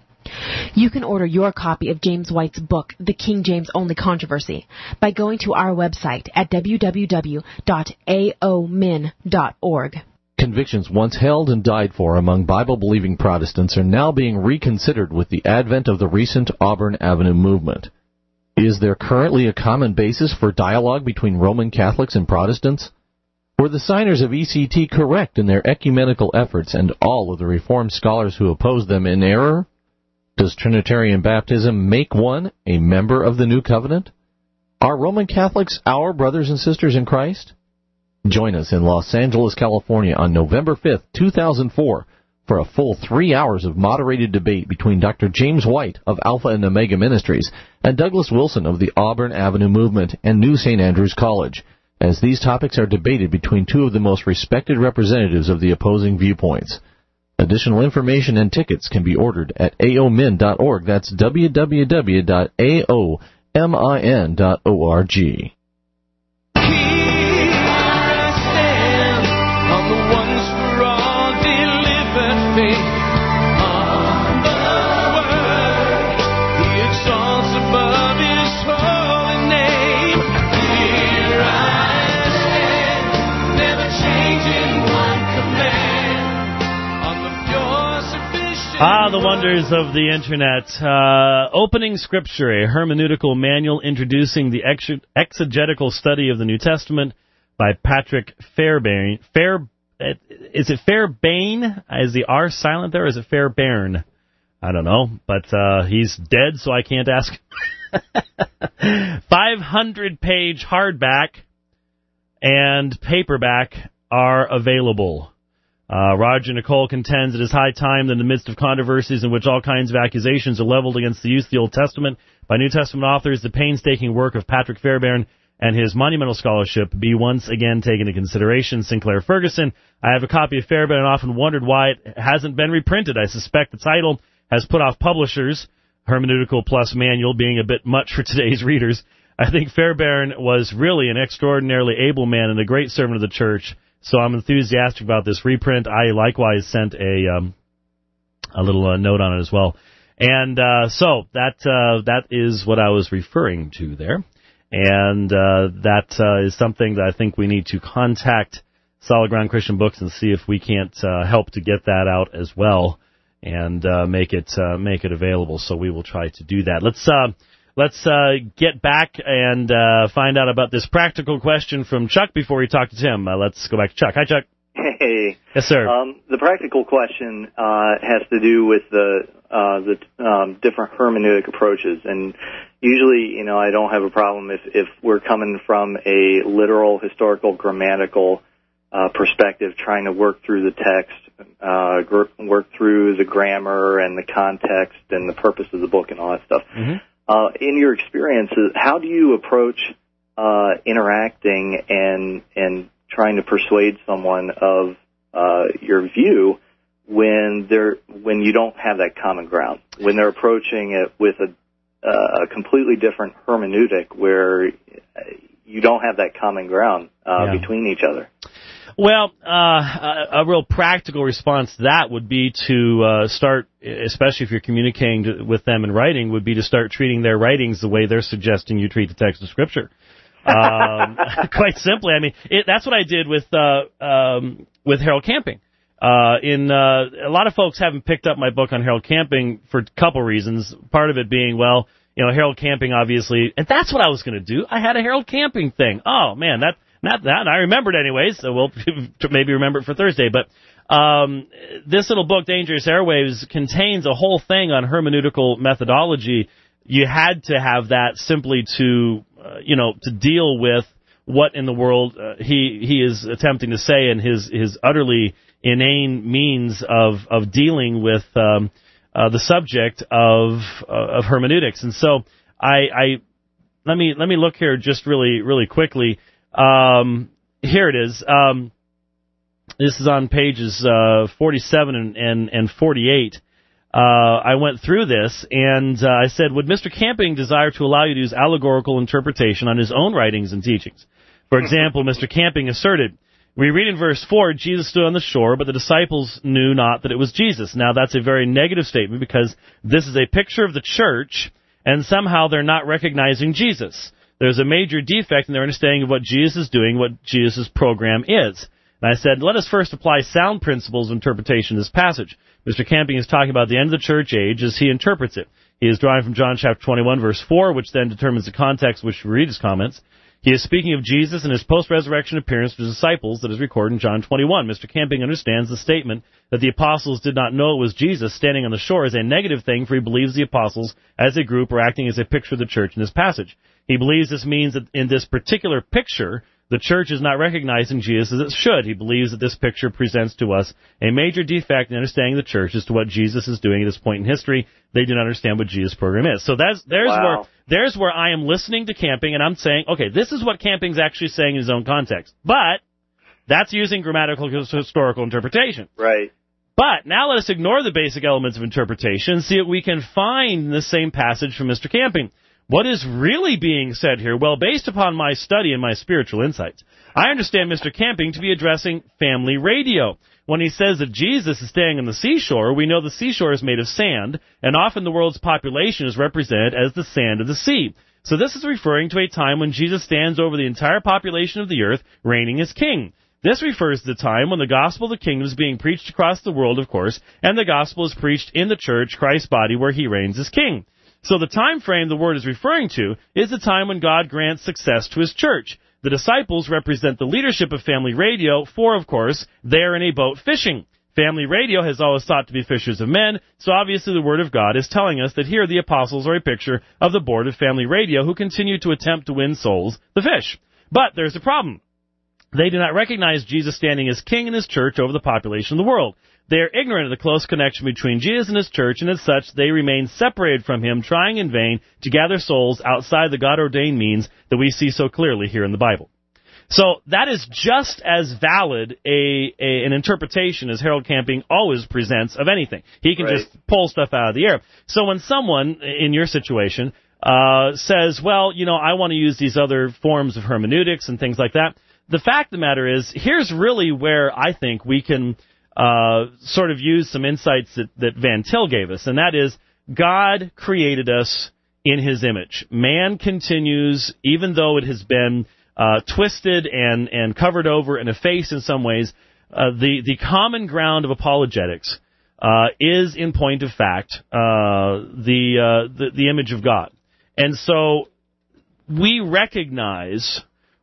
You can order your copy of James White's book, The King James Only Controversy, by going to our website at w w w dot a o min dot org. Convictions once held and died for among Bible-believing Protestants are now being reconsidered with the advent of the recent Auburn Avenue movement. Is there currently a common basis for dialogue between Roman Catholics and Protestants? Were the signers of E C T correct in their ecumenical efforts and all of the Reformed scholars who opposed them in error? Does Trinitarian baptism make one a member of the New Covenant? Are Roman Catholics our brothers and sisters in Christ? Join us in Los Angeles, California on November fifth, two thousand four for a full three hours of moderated debate between Doctor James White of Alpha and Omega Ministries and Douglas Wilson of the Auburn Avenue Movement and New Saint Andrews College, as these topics are debated between two of the most respected representatives of the opposing viewpoints. Additional information and tickets can be ordered at a o min dot org. That's w w w dot a o min dot org. Ah, the wonders of the Internet. Uh, Opening Scripture, a hermeneutical manual introducing the ex- exegetical study of the New Testament by Patrick Fairbairn. Fair, is it Fairbairn? Is the R silent there, or is it Fairbairn? I don't know, but uh, he's dead, so I can't ask. five hundred page hardback and paperback are available. Uh, Roger Nicole contends it is high time that in the midst of controversies in which all kinds of accusations are leveled against the use of the Old Testament by New Testament authors, the painstaking work of Patrick Fairbairn and his monumental scholarship be once again taken into consideration. Sinclair Ferguson. I have a copy of Fairbairn and often wondered why it hasn't been reprinted. I suspect the title has put off publishers, Hermeneutical Plus Manual being a bit much for today's readers. I think Fairbairn was really an extraordinarily able man and a great servant of the church, so I'm enthusiastic about this reprint. I likewise sent a um, a little uh, note on it as well. And uh, so that uh, that is what I was referring to there. And uh, that uh, is something that I think we need to contact Solid Ground Christian Books and see if we can't uh, help to get that out as well and uh, make it uh, make it available. So we will try to do that. Let's uh, let's uh, get back and uh, find out about this practical question from Chuck before we talk to Tim. Uh, let's go back to Chuck. Hi, Chuck. Hey. Yes, sir. Um, the practical question uh, has to do with the uh, the um, different hermeneutic approaches, and usually, you know, I don't have a problem if if we're coming from a literal, historical, grammatical uh, perspective, trying to work through the text, uh, gr- work through the grammar and the context and the purpose of the book and all that stuff. Mm-hmm. Uh, in your experiences, how do you approach uh, interacting and and trying to persuade someone of uh, your view when they're when you don't have that common ground, when they're approaching it with a, uh, a completely different hermeneutic where you don't have that common ground uh, yeah. between each other? Well, uh, a, a real practical response to that would be to uh, start, especially if you're communicating to, with them in writing, would be to start treating their writings the way they're suggesting you treat the text of Scripture. um, quite simply, I mean, it, that's what I did with uh, um, with Harold Camping. Uh, in uh, a lot of folks haven't picked up my book on Harold Camping for a couple reasons. Part of it being, well, you know, Harold Camping obviously, and that's what I was going to do. I had a Harold Camping thing. Oh man, that not that I remembered anyways. So we'll maybe remember it for Thursday. But um, this little book, Dangerous Airwaves, contains a whole thing on hermeneutical methodology. You had to have that simply to, uh, you know, to deal with what in the world uh, he he is attempting to say and his his utterly inane means of of dealing with um, uh, the subject of uh, of hermeneutics. And so I, I let me let me look here just really really quickly. Um, here it is. Um, this is on pages uh, forty-seven and, and, and forty-eight. Uh, I went through this, and uh, I said, would Mister Camping desire to allow you to use allegorical interpretation on his own writings and teachings? For example, Mister Camping asserted, we read in verse four, Jesus stood on the shore, but the disciples knew not that it was Jesus. Now, that's a very negative statement because this is a picture of the church, and somehow they're not recognizing Jesus. There's a major defect in their understanding of what Jesus is doing, what Jesus' program is. And I said, let us first apply sound principles of interpretation to this passage. Mister Camping is talking about the end of the church age as he interprets it. He is drawing from John chapter twenty-one, verse four, which then determines the context which we read his comments. He is speaking of Jesus and his post-resurrection appearance to his disciples that is recorded in John twenty-one. Mister Camping understands the statement that the apostles did not know it was Jesus standing on the shore as a negative thing, for he believes the apostles as a group are acting as a picture of the church in this passage. He believes this means that in this particular picture, the church is not recognizing Jesus as it should. He believes that this picture presents to us a major defect in understanding the church as to what Jesus is doing at this point in history. They do not understand what Jesus' program is. So that's, there's wow. where there's where I am listening to Camping, and I'm saying, okay, this is what Camping's actually saying in his own context. But that's using grammatical historical interpretation. Right. But now let us ignore the basic elements of interpretation and see what we can find in the same passage from Mister Camping. What is really being said here? Well, based upon my study and my spiritual insights, I understand Mister Camping to be addressing family radio. When he says that Jesus is staying on the seashore, we know the seashore is made of sand, and often the world's population is represented as the sand of the sea. So this is referring to a time when Jesus stands over the entire population of the earth, reigning as king. This refers to the time when the gospel of the kingdom is being preached across the world, of course, and the gospel is preached in the church, Christ's body, where he reigns as king. So the time frame the word is referring to is the time when God grants success to his church. The disciples represent the leadership of Family Radio, for, of course, they're in a boat fishing. Family Radio has always sought to be fishers of men, so obviously the Word of God is telling us that here the apostles are a picture of the board of Family Radio who continue to attempt to win souls, the fish. But there's a problem. They do not recognize Jesus standing as king in his church over the population of the world. They are ignorant of the close connection between Jesus and his church, and as such, they remain separated from him, trying in vain to gather souls outside the God-ordained means that we see so clearly here in the Bible. So that is just as valid a, a an interpretation as Harold Camping always presents of anything. He can right. just pull stuff out of the air. So when someone in your situation uh, says, well, you know, I want to use these other forms of hermeneutics and things like that, the fact of the matter is, here's really where I think we can uh, sort of use some insights that, that Van Til gave us, and that is God created us in his image. Man continues, even though it has been uh, twisted and, and covered over and effaced in some ways, uh, the, the common ground of apologetics uh, is, in point of fact, uh, the, uh, the the image of God. And so we recognize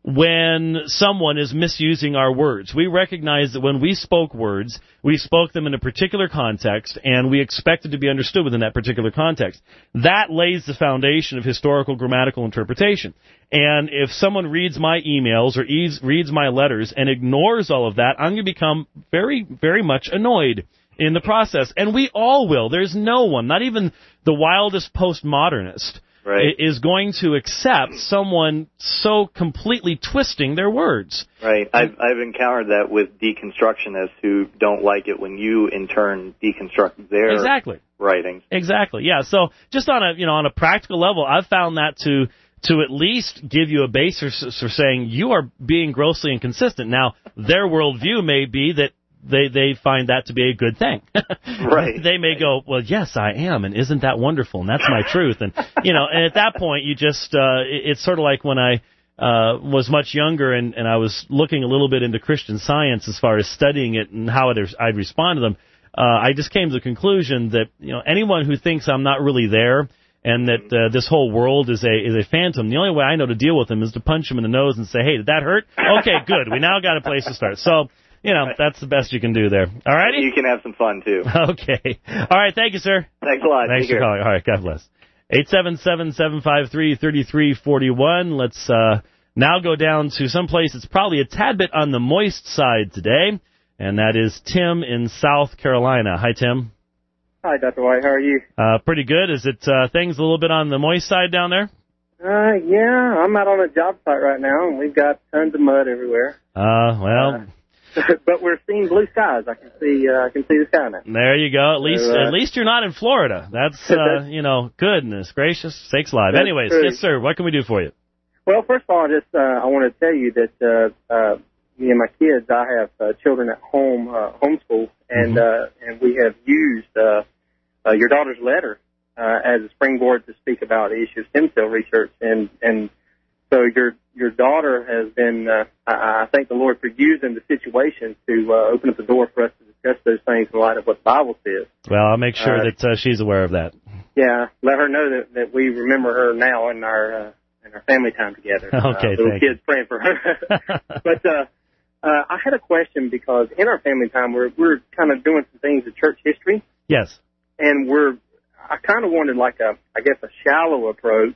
when someone is misusing our words. We recognize that when we spoke words, we spoke them in a particular context, and we expected to be understood within that particular context. That lays the foundation of historical grammatical interpretation. And if someone reads my emails or reads my letters and ignores all of that, I'm going to become very, very much annoyed in the process. And we all will. There's no one, not even the wildest postmodernist, right, is going to accept someone so completely twisting their words. Right. I've, I've encountered that with deconstructionists who don't like it when you, in turn, deconstruct their exactly. writings. Exactly. Yeah. So just on a you know on a practical level, I've found that to to at least give you a basis for saying you are being grossly inconsistent. Now, their worldview may be that They they find that to be a good thing. Right. They may go, well, yes, I am, and isn't that wonderful? And that's my truth. And you know, and at that point, you just uh, it, it's sort of like when I uh, was much younger and, and I was looking a little bit into Christian Science as far as studying it and how it, I'd respond to them. Uh, I just came to the conclusion that you know anyone who thinks I'm not really there and that uh, this whole world is a is a phantom, the only way I know to deal with them is to punch them in the nose and say, hey, did that hurt? Okay, good. We now got a place to start. So. You know, that's the best you can do there. All righty? You can have some fun, too. Okay. All right. Thank you, sir. Thanks a lot. Thanks Take for care. calling. All right. God bless. eight seven seven, seven five three, three three four one. Let's uh, now go down to someplace that's probably a tad bit on the moist side today, and that is Tim in South Carolina. Hi, Tim. Hi, Doctor White. How are you? Uh, pretty good. Is it uh, things a little bit on the moist side down there? Uh, yeah. I'm out on a job site right now, and we've got tons of mud everywhere. Uh, well... Uh, but we're seeing blue skies. I can see. Uh, I can see the sky now. There you go. At least, so, uh, at least you're not in Florida. That's, uh, you know, goodness gracious sakes alive. Anyways, true. yes, sir. What can we do for you? Well, first of all, just uh, I want to tell you that uh, uh, me and my kids, I have uh, children at home, uh, homeschool, and mm-hmm. uh, and we have used uh, uh, your daughter's letter uh, as a springboard to speak about the issue of stem cell research, and and so your your daughter has been, uh, I, I thank the Lord for using the situation to uh, open up the door for us to discuss those things in light of what the Bible says. Well, I'll make sure uh, that uh, she's aware of that. Yeah, let her know that, that we remember her now in our uh, in our family time together. Okay, uh, little thank kids you. praying for her. But uh, uh, I had a question because in our family time we're we're kind of doing some things in church history. Yes. And we're I kind of wanted like a I guess a shallow approach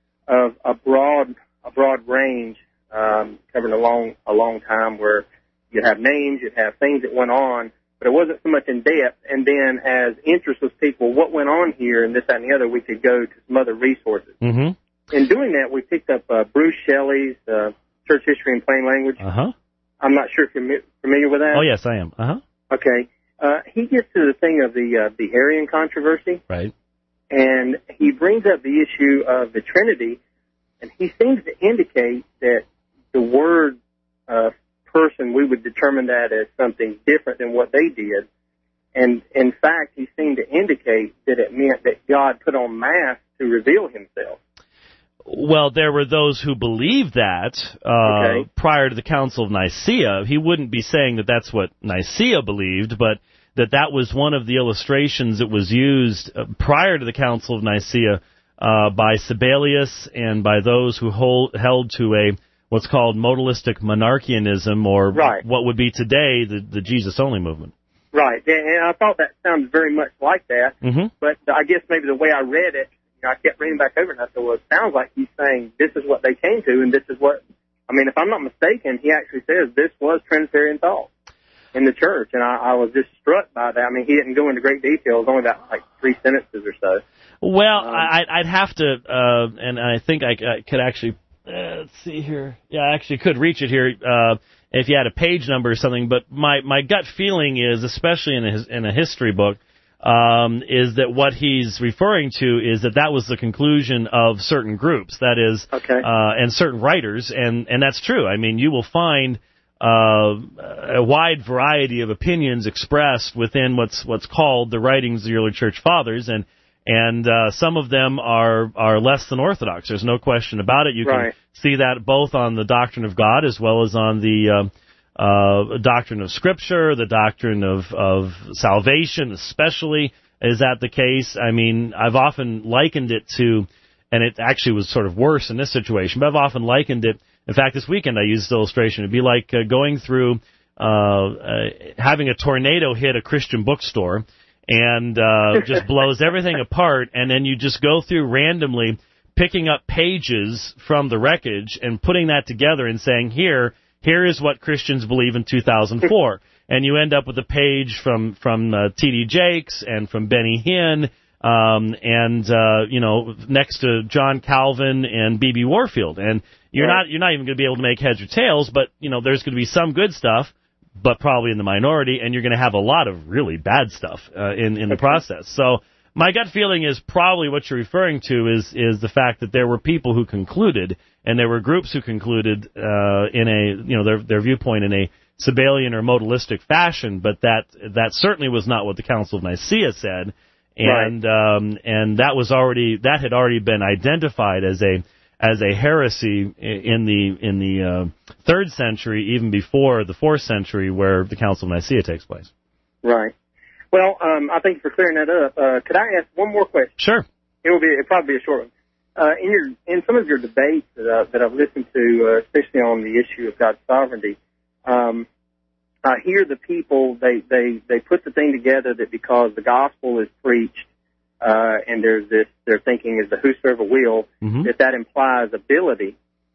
of a broad. a broad range, um, covering a long, a long time where you'd have names, you'd have things that went on, but it wasn't so much in depth. And then as interest was people, what went on here and this, that, and the other, we could go to some other resources. Mm-hmm. In doing that, we picked up, uh, Bruce Shelley's, uh, Church History in Plain Language. Uh-huh. I'm not sure if you're familiar with that. Oh, yes, I am. Uh-huh. Okay. Uh, he gets to the thing of the, uh, the Arian controversy. Right. And he brings up the issue of the Trinity. And he seems to indicate that the word uh, person, we would determine that as something different than what they did. And, in fact, he seemed to indicate that it meant that God put on masks to reveal himself. Well, there were those who believed that uh, okay. prior to the Council of Nicaea. He wouldn't be saying that that's what Nicaea believed, but that that was one of the illustrations that was used uh, prior to the Council of Nicaea uh, by Sabellius and by those who hold, held to a what's called modalistic monarchianism, or right. what would be today the, the Jesus-only movement. Right, and I thought that sounded very much like that, mm-hmm. but I guess maybe the way I read it, you know, I kept reading back over it, and I said, well, it sounds like he's saying this is what they came to, and this is what, I mean, if I'm not mistaken, he actually says this was Trinitarian thought in the church, and I, I was just struck by that. I mean, he didn't go into great detail. It was only about, like, three sentences or so. Well, um, I, I'd have to, uh, and I think I, I could actually, uh, let's see here. Yeah, I actually could reach it here, uh, if you had a page number or something, but my, my gut feeling is, especially in a, in a history book, um, is that what he's referring to is that that was the conclusion of certain groups, that is, okay. uh, and certain writers, and, and that's true. I mean, you will find uh, a wide variety of opinions expressed within what's what's called the writings of the early church fathers, and and uh, some of them are are less than orthodox. There's no question about it. You right. can see that both on the doctrine of God as well as on the uh, uh, doctrine of Scripture, the doctrine of, of salvation especially. Is that the case? I mean, I've often likened it to, and it actually was sort of worse in this situation, but I've often likened it. In fact, this weekend I used this illustration. It'd be like uh, going through, uh, uh, having a tornado hit a Christian bookstore and uh, just blows everything apart, and then you just go through randomly picking up pages from the wreckage and putting that together and saying, here, here is what Christians believe in two thousand four. And you end up with a page from, from uh, T D Jakes and from Benny Hinn, um, and, uh, you know, next to John Calvin and B B Warfield. And you're right. not, you're not even going to be able to make heads or tails, but, you know, there's going to be some good stuff, but probably in the minority, and you're going to have a lot of really bad stuff uh, in, in the process. So my gut feeling is probably what you're referring to is, is the fact that there were people who concluded, and there were groups who concluded uh, in a, you know, their, their viewpoint in a Sabellian or modalistic fashion, but that that certainly was not what the Council of Nicaea said, and right. um, and that was already that had already been identified as a as a heresy in the in the uh, third century, even before the fourth century, where the Council of Nicaea takes place. Right. Well, um, I thank you for clearing that up. Uh, could I ask one more question? Sure. It will be it'll probably be a short one. Uh, in your in some of your debates that, uh, that I've listened to, uh, especially on the issue of God's sovereignty. Um, I hear the people, they, they, they put the thing together that because the gospel is preached, uh, and there's this, their thinking is the whosoever will, mm-hmm. that that implies ability.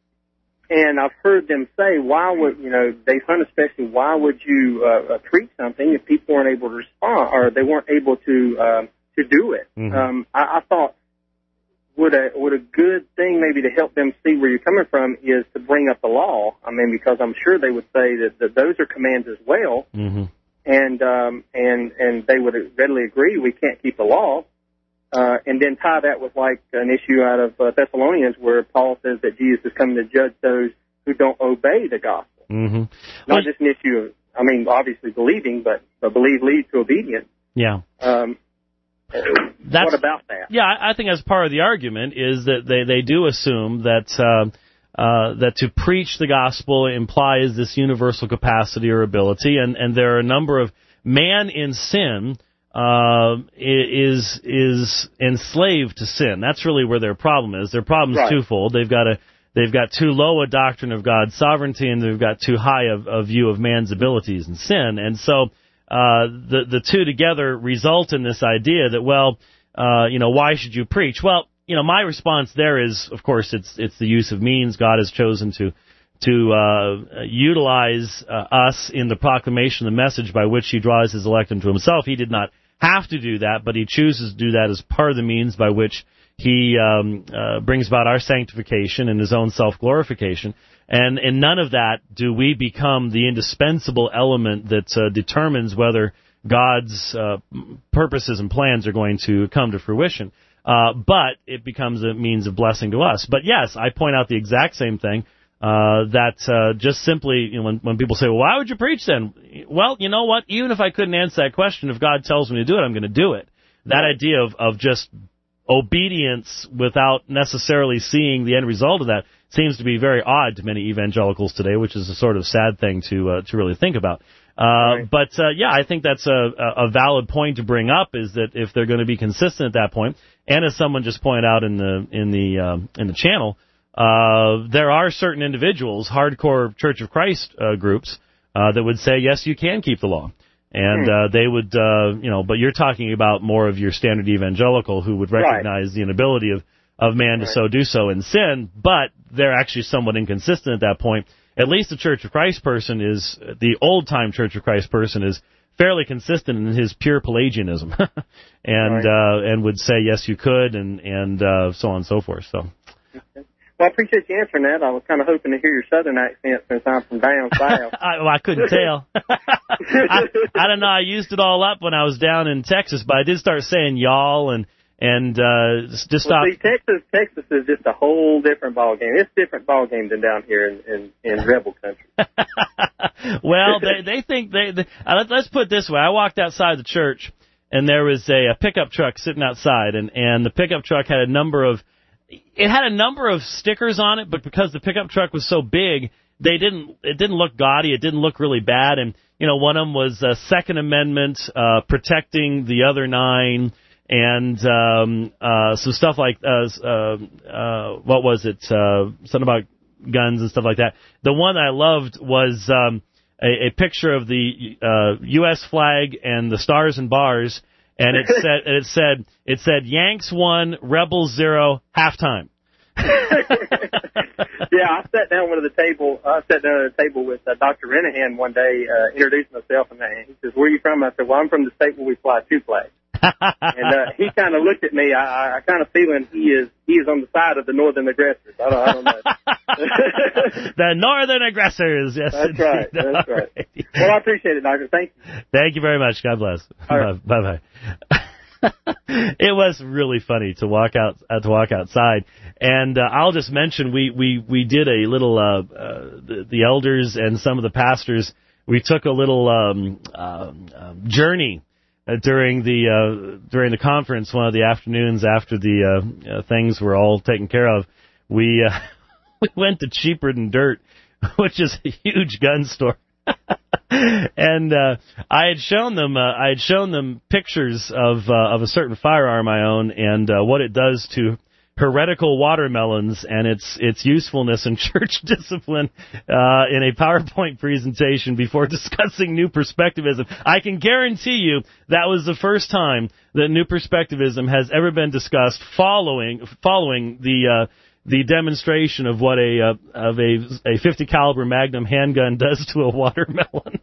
And I've heard them say, why would, you know, they hunt especially, why would you, uh, uh, preach something if people weren't able to respond, or they weren't able to, um, to do it? Mm-hmm. Um, I, I thought, Would a would a good thing maybe to help them see where you're coming from is to bring up the law? I mean, because I'm sure they would say that, that those are commands as well, mm-hmm. and um, and and they would readily agree we can't keep the law, uh, and then tie that with like an issue out of uh, Thessalonians where Paul says that Jesus is coming to judge those who don't obey the gospel. Mm-hmm. Not well, just an issue of, I mean, obviously believing, but, but believe leads to obedience. Yeah. Um, That's, what about that? Yeah, I think as part of the argument is that they, they do assume that uh, uh, that to preach the gospel implies this universal capacity or ability, and, and there are a number of man in sin uh, is is enslaved to sin. That's really where their problem is. Their problem is right. twofold. They've got a they've got too low a doctrine of God's sovereignty, and they've got too high a, a view of man's abilities and sin, and so. Uh, the, the two together result in this idea that, well, uh, you know, why should you preach? Well, you know, my response there is, of course, it's, it's the use of means. God has chosen to, to, uh, utilize, uh, us in the proclamation of the message by which he draws his elect unto himself. He did not have to do that, but he chooses to do that as part of the means by which he, um, uh, brings about our sanctification and his own self-glorification. And in none of that do we become the indispensable element that uh, determines whether God's uh, purposes and plans are going to come to fruition. Uh, but it becomes a means of blessing to us. But yes, I point out the exact same thing, uh, that uh, just simply, you know, when, when people say, well, why would you preach then? Well, you know what? Even if I couldn't answer that question, if God tells me to do it, I'm going to do it. That idea of, of just obedience without necessarily seeing the end result of that seems to be very odd to many evangelicals today, which is a sort of sad thing to uh, to really think about. Uh, right. But, uh, yeah, I think that's a, a valid point to bring up, is that if they're going to be consistent at that point, and as someone just pointed out in the in the um, in the channel, uh, there are certain individuals, hardcore Church of Christ uh, groups, uh, that would say, yes, you can keep the law. And uh, they would, uh, you know, but you're talking about more of your standard evangelical who would recognize right. the inability of, of man to right. so do so in sin, but they're actually somewhat inconsistent at that point. At least the Church of Christ person is, the old-time Church of Christ person is fairly consistent in his pure Pelagianism, and right. uh, and would say, yes, you could, and, and uh, so on and so forth. So. Okay. Well, I appreciate you answering that. I was kind of hoping to hear your southern accent since I'm from down south. I, well, I couldn't tell. I, I don't know. I used it all up when I was down in Texas, but I did start saying y'all and and uh, just stop. Well, see, Texas, Texas is just a whole different ball game. It's a different ball game than down here in in, in rebel country. Well, they they think they. they uh, let's put it this way. I walked outside the church, and there was a, a pickup truck sitting outside, and and the pickup truck had a number of. It had a number of stickers on it, but because the pickup truck was so big, they didn't. It didn't look gaudy. It didn't look really bad. And you know, one of them was uh, Second Amendment, uh, protecting the other nine, and um, uh, some stuff like uh, uh, uh, what was it? Uh, something about guns and stuff like that. The one I loved was um, a, a picture of the uh, U S flag and the stars and bars. And it said, it said, it said, Yanks one, Rebels zero, halftime. Yeah, I sat down one of the table. I sat down at a table with uh, Doctor Renahan one day, uh, introduced myself, and he says, "Where are you from?" I said, "Well, I'm from the state where we fly two flags." And uh, he kind of looked at me. I, I kind of feeling he is he is on the side of the northern aggressors. I don't, I don't know. The northern aggressors. Yes, that's indeed. right. That's right. Well, I appreciate it, Doctor. Thank you. Thank you very much. God bless. Right. Bye bye. It was really funny to walk out uh, to walk outside, and uh, I'll just mention we we we did a little uh, uh, the, the elders and some of the pastors. We took a little um, uh, um, journey. Uh, during the uh, during the conference, one of the afternoons after the uh, uh, things were all taken care of, we uh, we went to Cheaper Than Dirt, which is a huge gun store, and uh, I had shown them uh, I had shown them pictures of uh, of a certain firearm I own and uh, what it does to heretical watermelons and its its usefulness in church discipline uh, in a PowerPoint presentation before discussing New Perspectivism. I can guarantee you that was the first time that New Perspectivism has ever been discussed following following the uh, the demonstration of what a uh, of a a fifty caliber Magnum handgun does to a watermelon.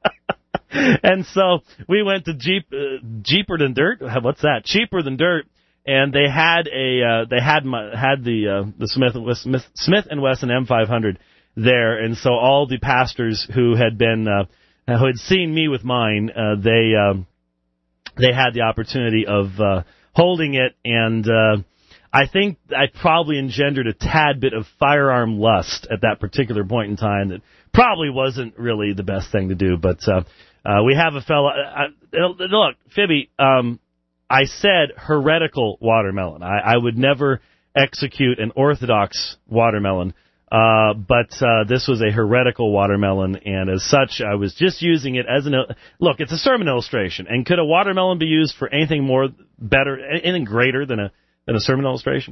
And so we went to Jeep uh, Cheaper Than Dirt. What's that? Cheaper Than Dirt. And they had a uh, they had my, had the uh, the Smith Smith Smith and Wesson M five hundred there, and so all the pastors who had been uh, who had seen me with mine, uh, they um, they had the opportunity of uh, holding it, and uh, I think I probably engendered a tad bit of firearm lust at that particular point in time that probably wasn't really the best thing to do, but uh, uh, we have a fellow. Uh, look, Fibby. Um, I said heretical watermelon. I, I would never execute an orthodox watermelon, uh, but uh, this was a heretical watermelon, and as such, I was just using it as an... Look, it's a sermon illustration, and could a watermelon be used for anything more, better, anything greater than a than a sermon illustration?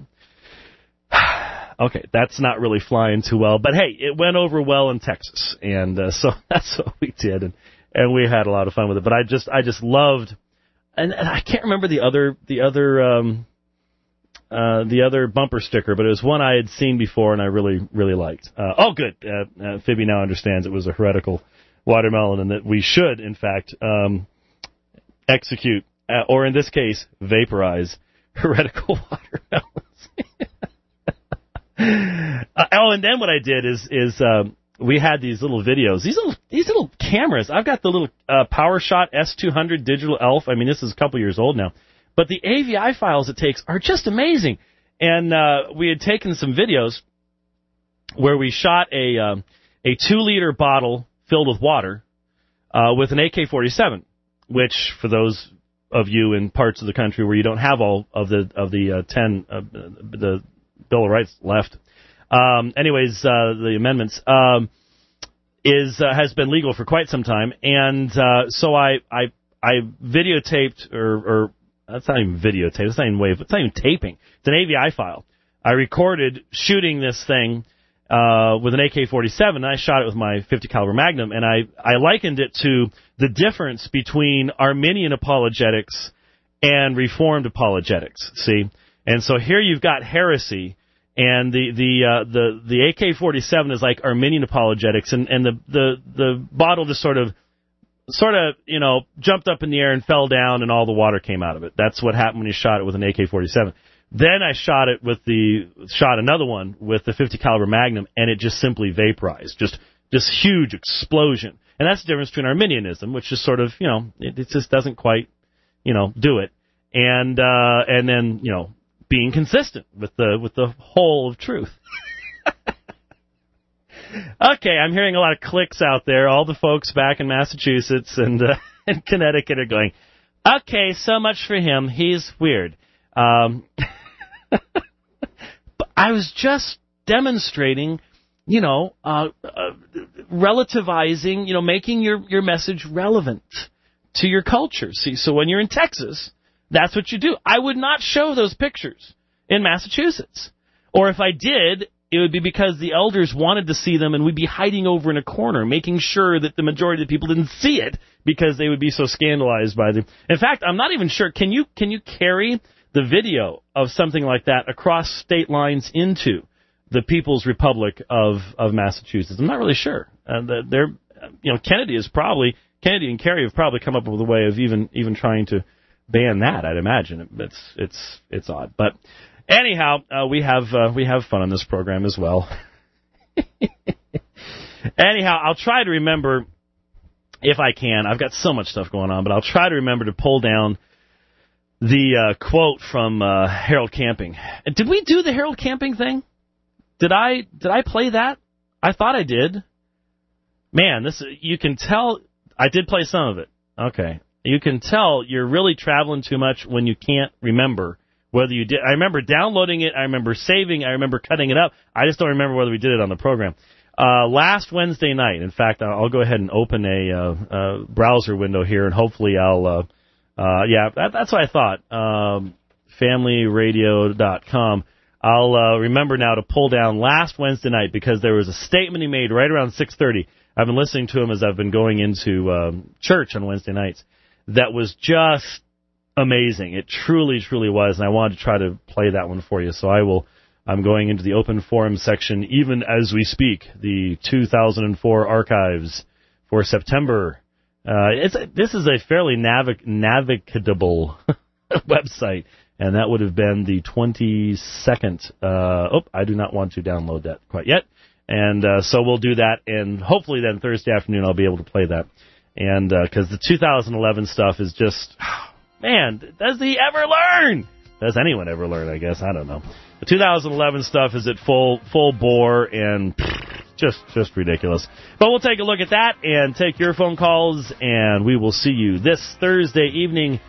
Okay, that's not really flying too well, but hey, it went over well in Texas, and uh, so that's what we did, and, and we had a lot of fun with it, but I just I just loved... And, and I can't remember the other the other um, uh, the other bumper sticker, but it was one I had seen before and I really really liked. Uh, oh, good. Uh, uh, Phoebe now understands it was a heretical watermelon and that we should, in fact, um, execute uh, or in this case vaporize heretical watermelons. uh, oh, and then what I did is is. Um, We had these little videos, these little these little cameras. I've got the little uh, PowerShot S two hundred digital E L F. I mean, this is a couple years old now. But the A V I files it takes are just amazing. And uh, we had taken some videos where we shot a um, a two-liter bottle filled with water uh, with an A K forty-seven, which, for those of you in parts of the country where you don't have all of the of the uh, ten uh, the Bill of Rights left. Um, anyways, uh, the amendments um, is uh, has been legal for quite some time, and uh, so I I I videotaped or, or that's not even videotape. It's not even wave. It's not even taping. It's an A V I file. I recorded shooting this thing uh, with an A K forty-seven. And I shot it with my fifty caliber Magnum, and I I likened it to the difference between Arminian apologetics and Reformed apologetics. See, and so here you've got heresy. And the the uh, the the A K forty-seven is like Arminian apologetics, and, and the, the the bottle just sort of sort of you know jumped up in the air and fell down, and all the water came out of it. That's what happened when you shot it with an A K forty-seven. Then I shot it with the shot another one with the fifty caliber Magnum, and it just simply vaporized, just this huge explosion. And that's the difference between Arminianism, which is sort of you know it, it just doesn't quite you know do it, and uh, and then you know. being consistent with the with the whole of truth. Okay, I'm hearing a lot of clicks out there. All the folks back in Massachusetts and, uh, and Connecticut are going, okay, so much for him. He's weird. Um, but I was just demonstrating, you know, uh, uh, relativizing, you know, making your, your message relevant to your culture. See, so when you're in Texas, that's what you do. I would not show those pictures in Massachusetts. Or if I did, it would be because the elders wanted to see them and we'd be hiding over in a corner, making sure that the majority of the people didn't see it because they would be so scandalized by them. In fact, I'm not even sure. Can you can you carry the video of something like that across state lines into the People's Republic of, of Massachusetts? I'm not really sure. Uh, they're, you know, Kennedy is probably, Kennedy and Kerry have probably come up with a way of even even trying to ban that. I'd imagine it's it's it's odd, but anyhow, uh, we have uh, we have fun on this program as well. Anyhow, I'll try to remember if I can. I've got so much stuff going on, but I'll try to remember to pull down the uh, quote from uh, Harold Camping. Did we do the Harold Camping thing? Did I did I play that? I thought I did. Man, this you can tell I did play some of it. Okay. You can tell you're really traveling too much when you can't remember whether you did. I remember downloading it. I remember saving. I remember cutting it up. I just don't remember whether we did it on the program. Uh, last Wednesday night, in fact, I'll go ahead and open a, uh, uh, browser window here, and hopefully I'll, uh, uh, yeah, that, that's what I thought, um, family radio dot com. I'll uh, remember now to pull down last Wednesday night because there was a statement he made right around six thirty. I've been listening to him as I've been going into um, church on Wednesday nights. That was just amazing. It truly, truly was, and I wanted to try to play that one for you. So I will. I'm going into the open forum section even as we speak. The two thousand four archives for September. Uh, it's a, this is a fairly navig- navigable website, and that would have been the twenty-second. Uh, oh, I do not want to download that quite yet, and uh, so we'll do that, and hopefully then Thursday afternoon I'll be able to play that. And because uh, the two thousand eleven stuff is just, man, does he ever learn? Does anyone ever learn, I guess? I don't know. The two thousand eleven stuff is at full full bore and just just ridiculous. But we'll take a look at that and take your phone calls, and we will see you this Thursday evening,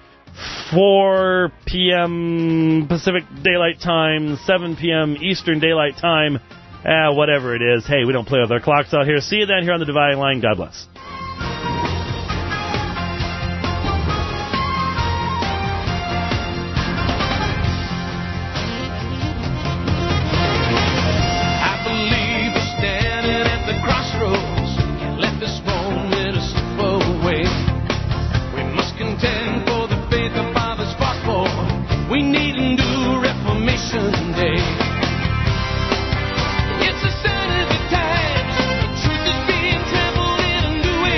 four p.m. Pacific Daylight Time, seven p.m. Eastern Daylight Time, uh, whatever it is. Hey, we don't play with our clocks out here. See you then here on the Dividing Line. God bless. It's a sign of the times. The truth is being trampled in and doing.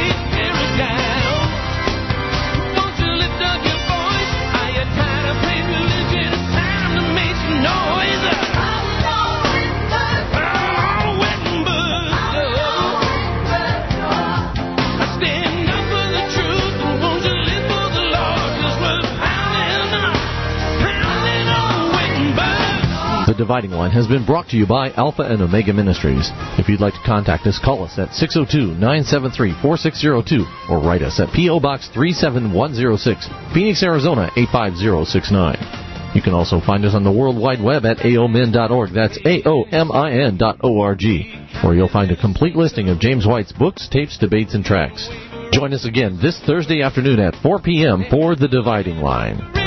The Dividing Line has been brought to you by Alpha and Omega Ministries. If you'd like to contact us, call us at six oh two, nine seven three, four six oh two or write us at P O. Box three seven one oh six, Phoenix, Arizona eight five zero six nine. You can also find us on the World Wide Web at A O M I N dot org. That's A O M I N dot O R G, where you'll find a complete listing of James White's books, tapes, debates, and tracts. Join us again this Thursday afternoon at four p.m. for The Dividing Line.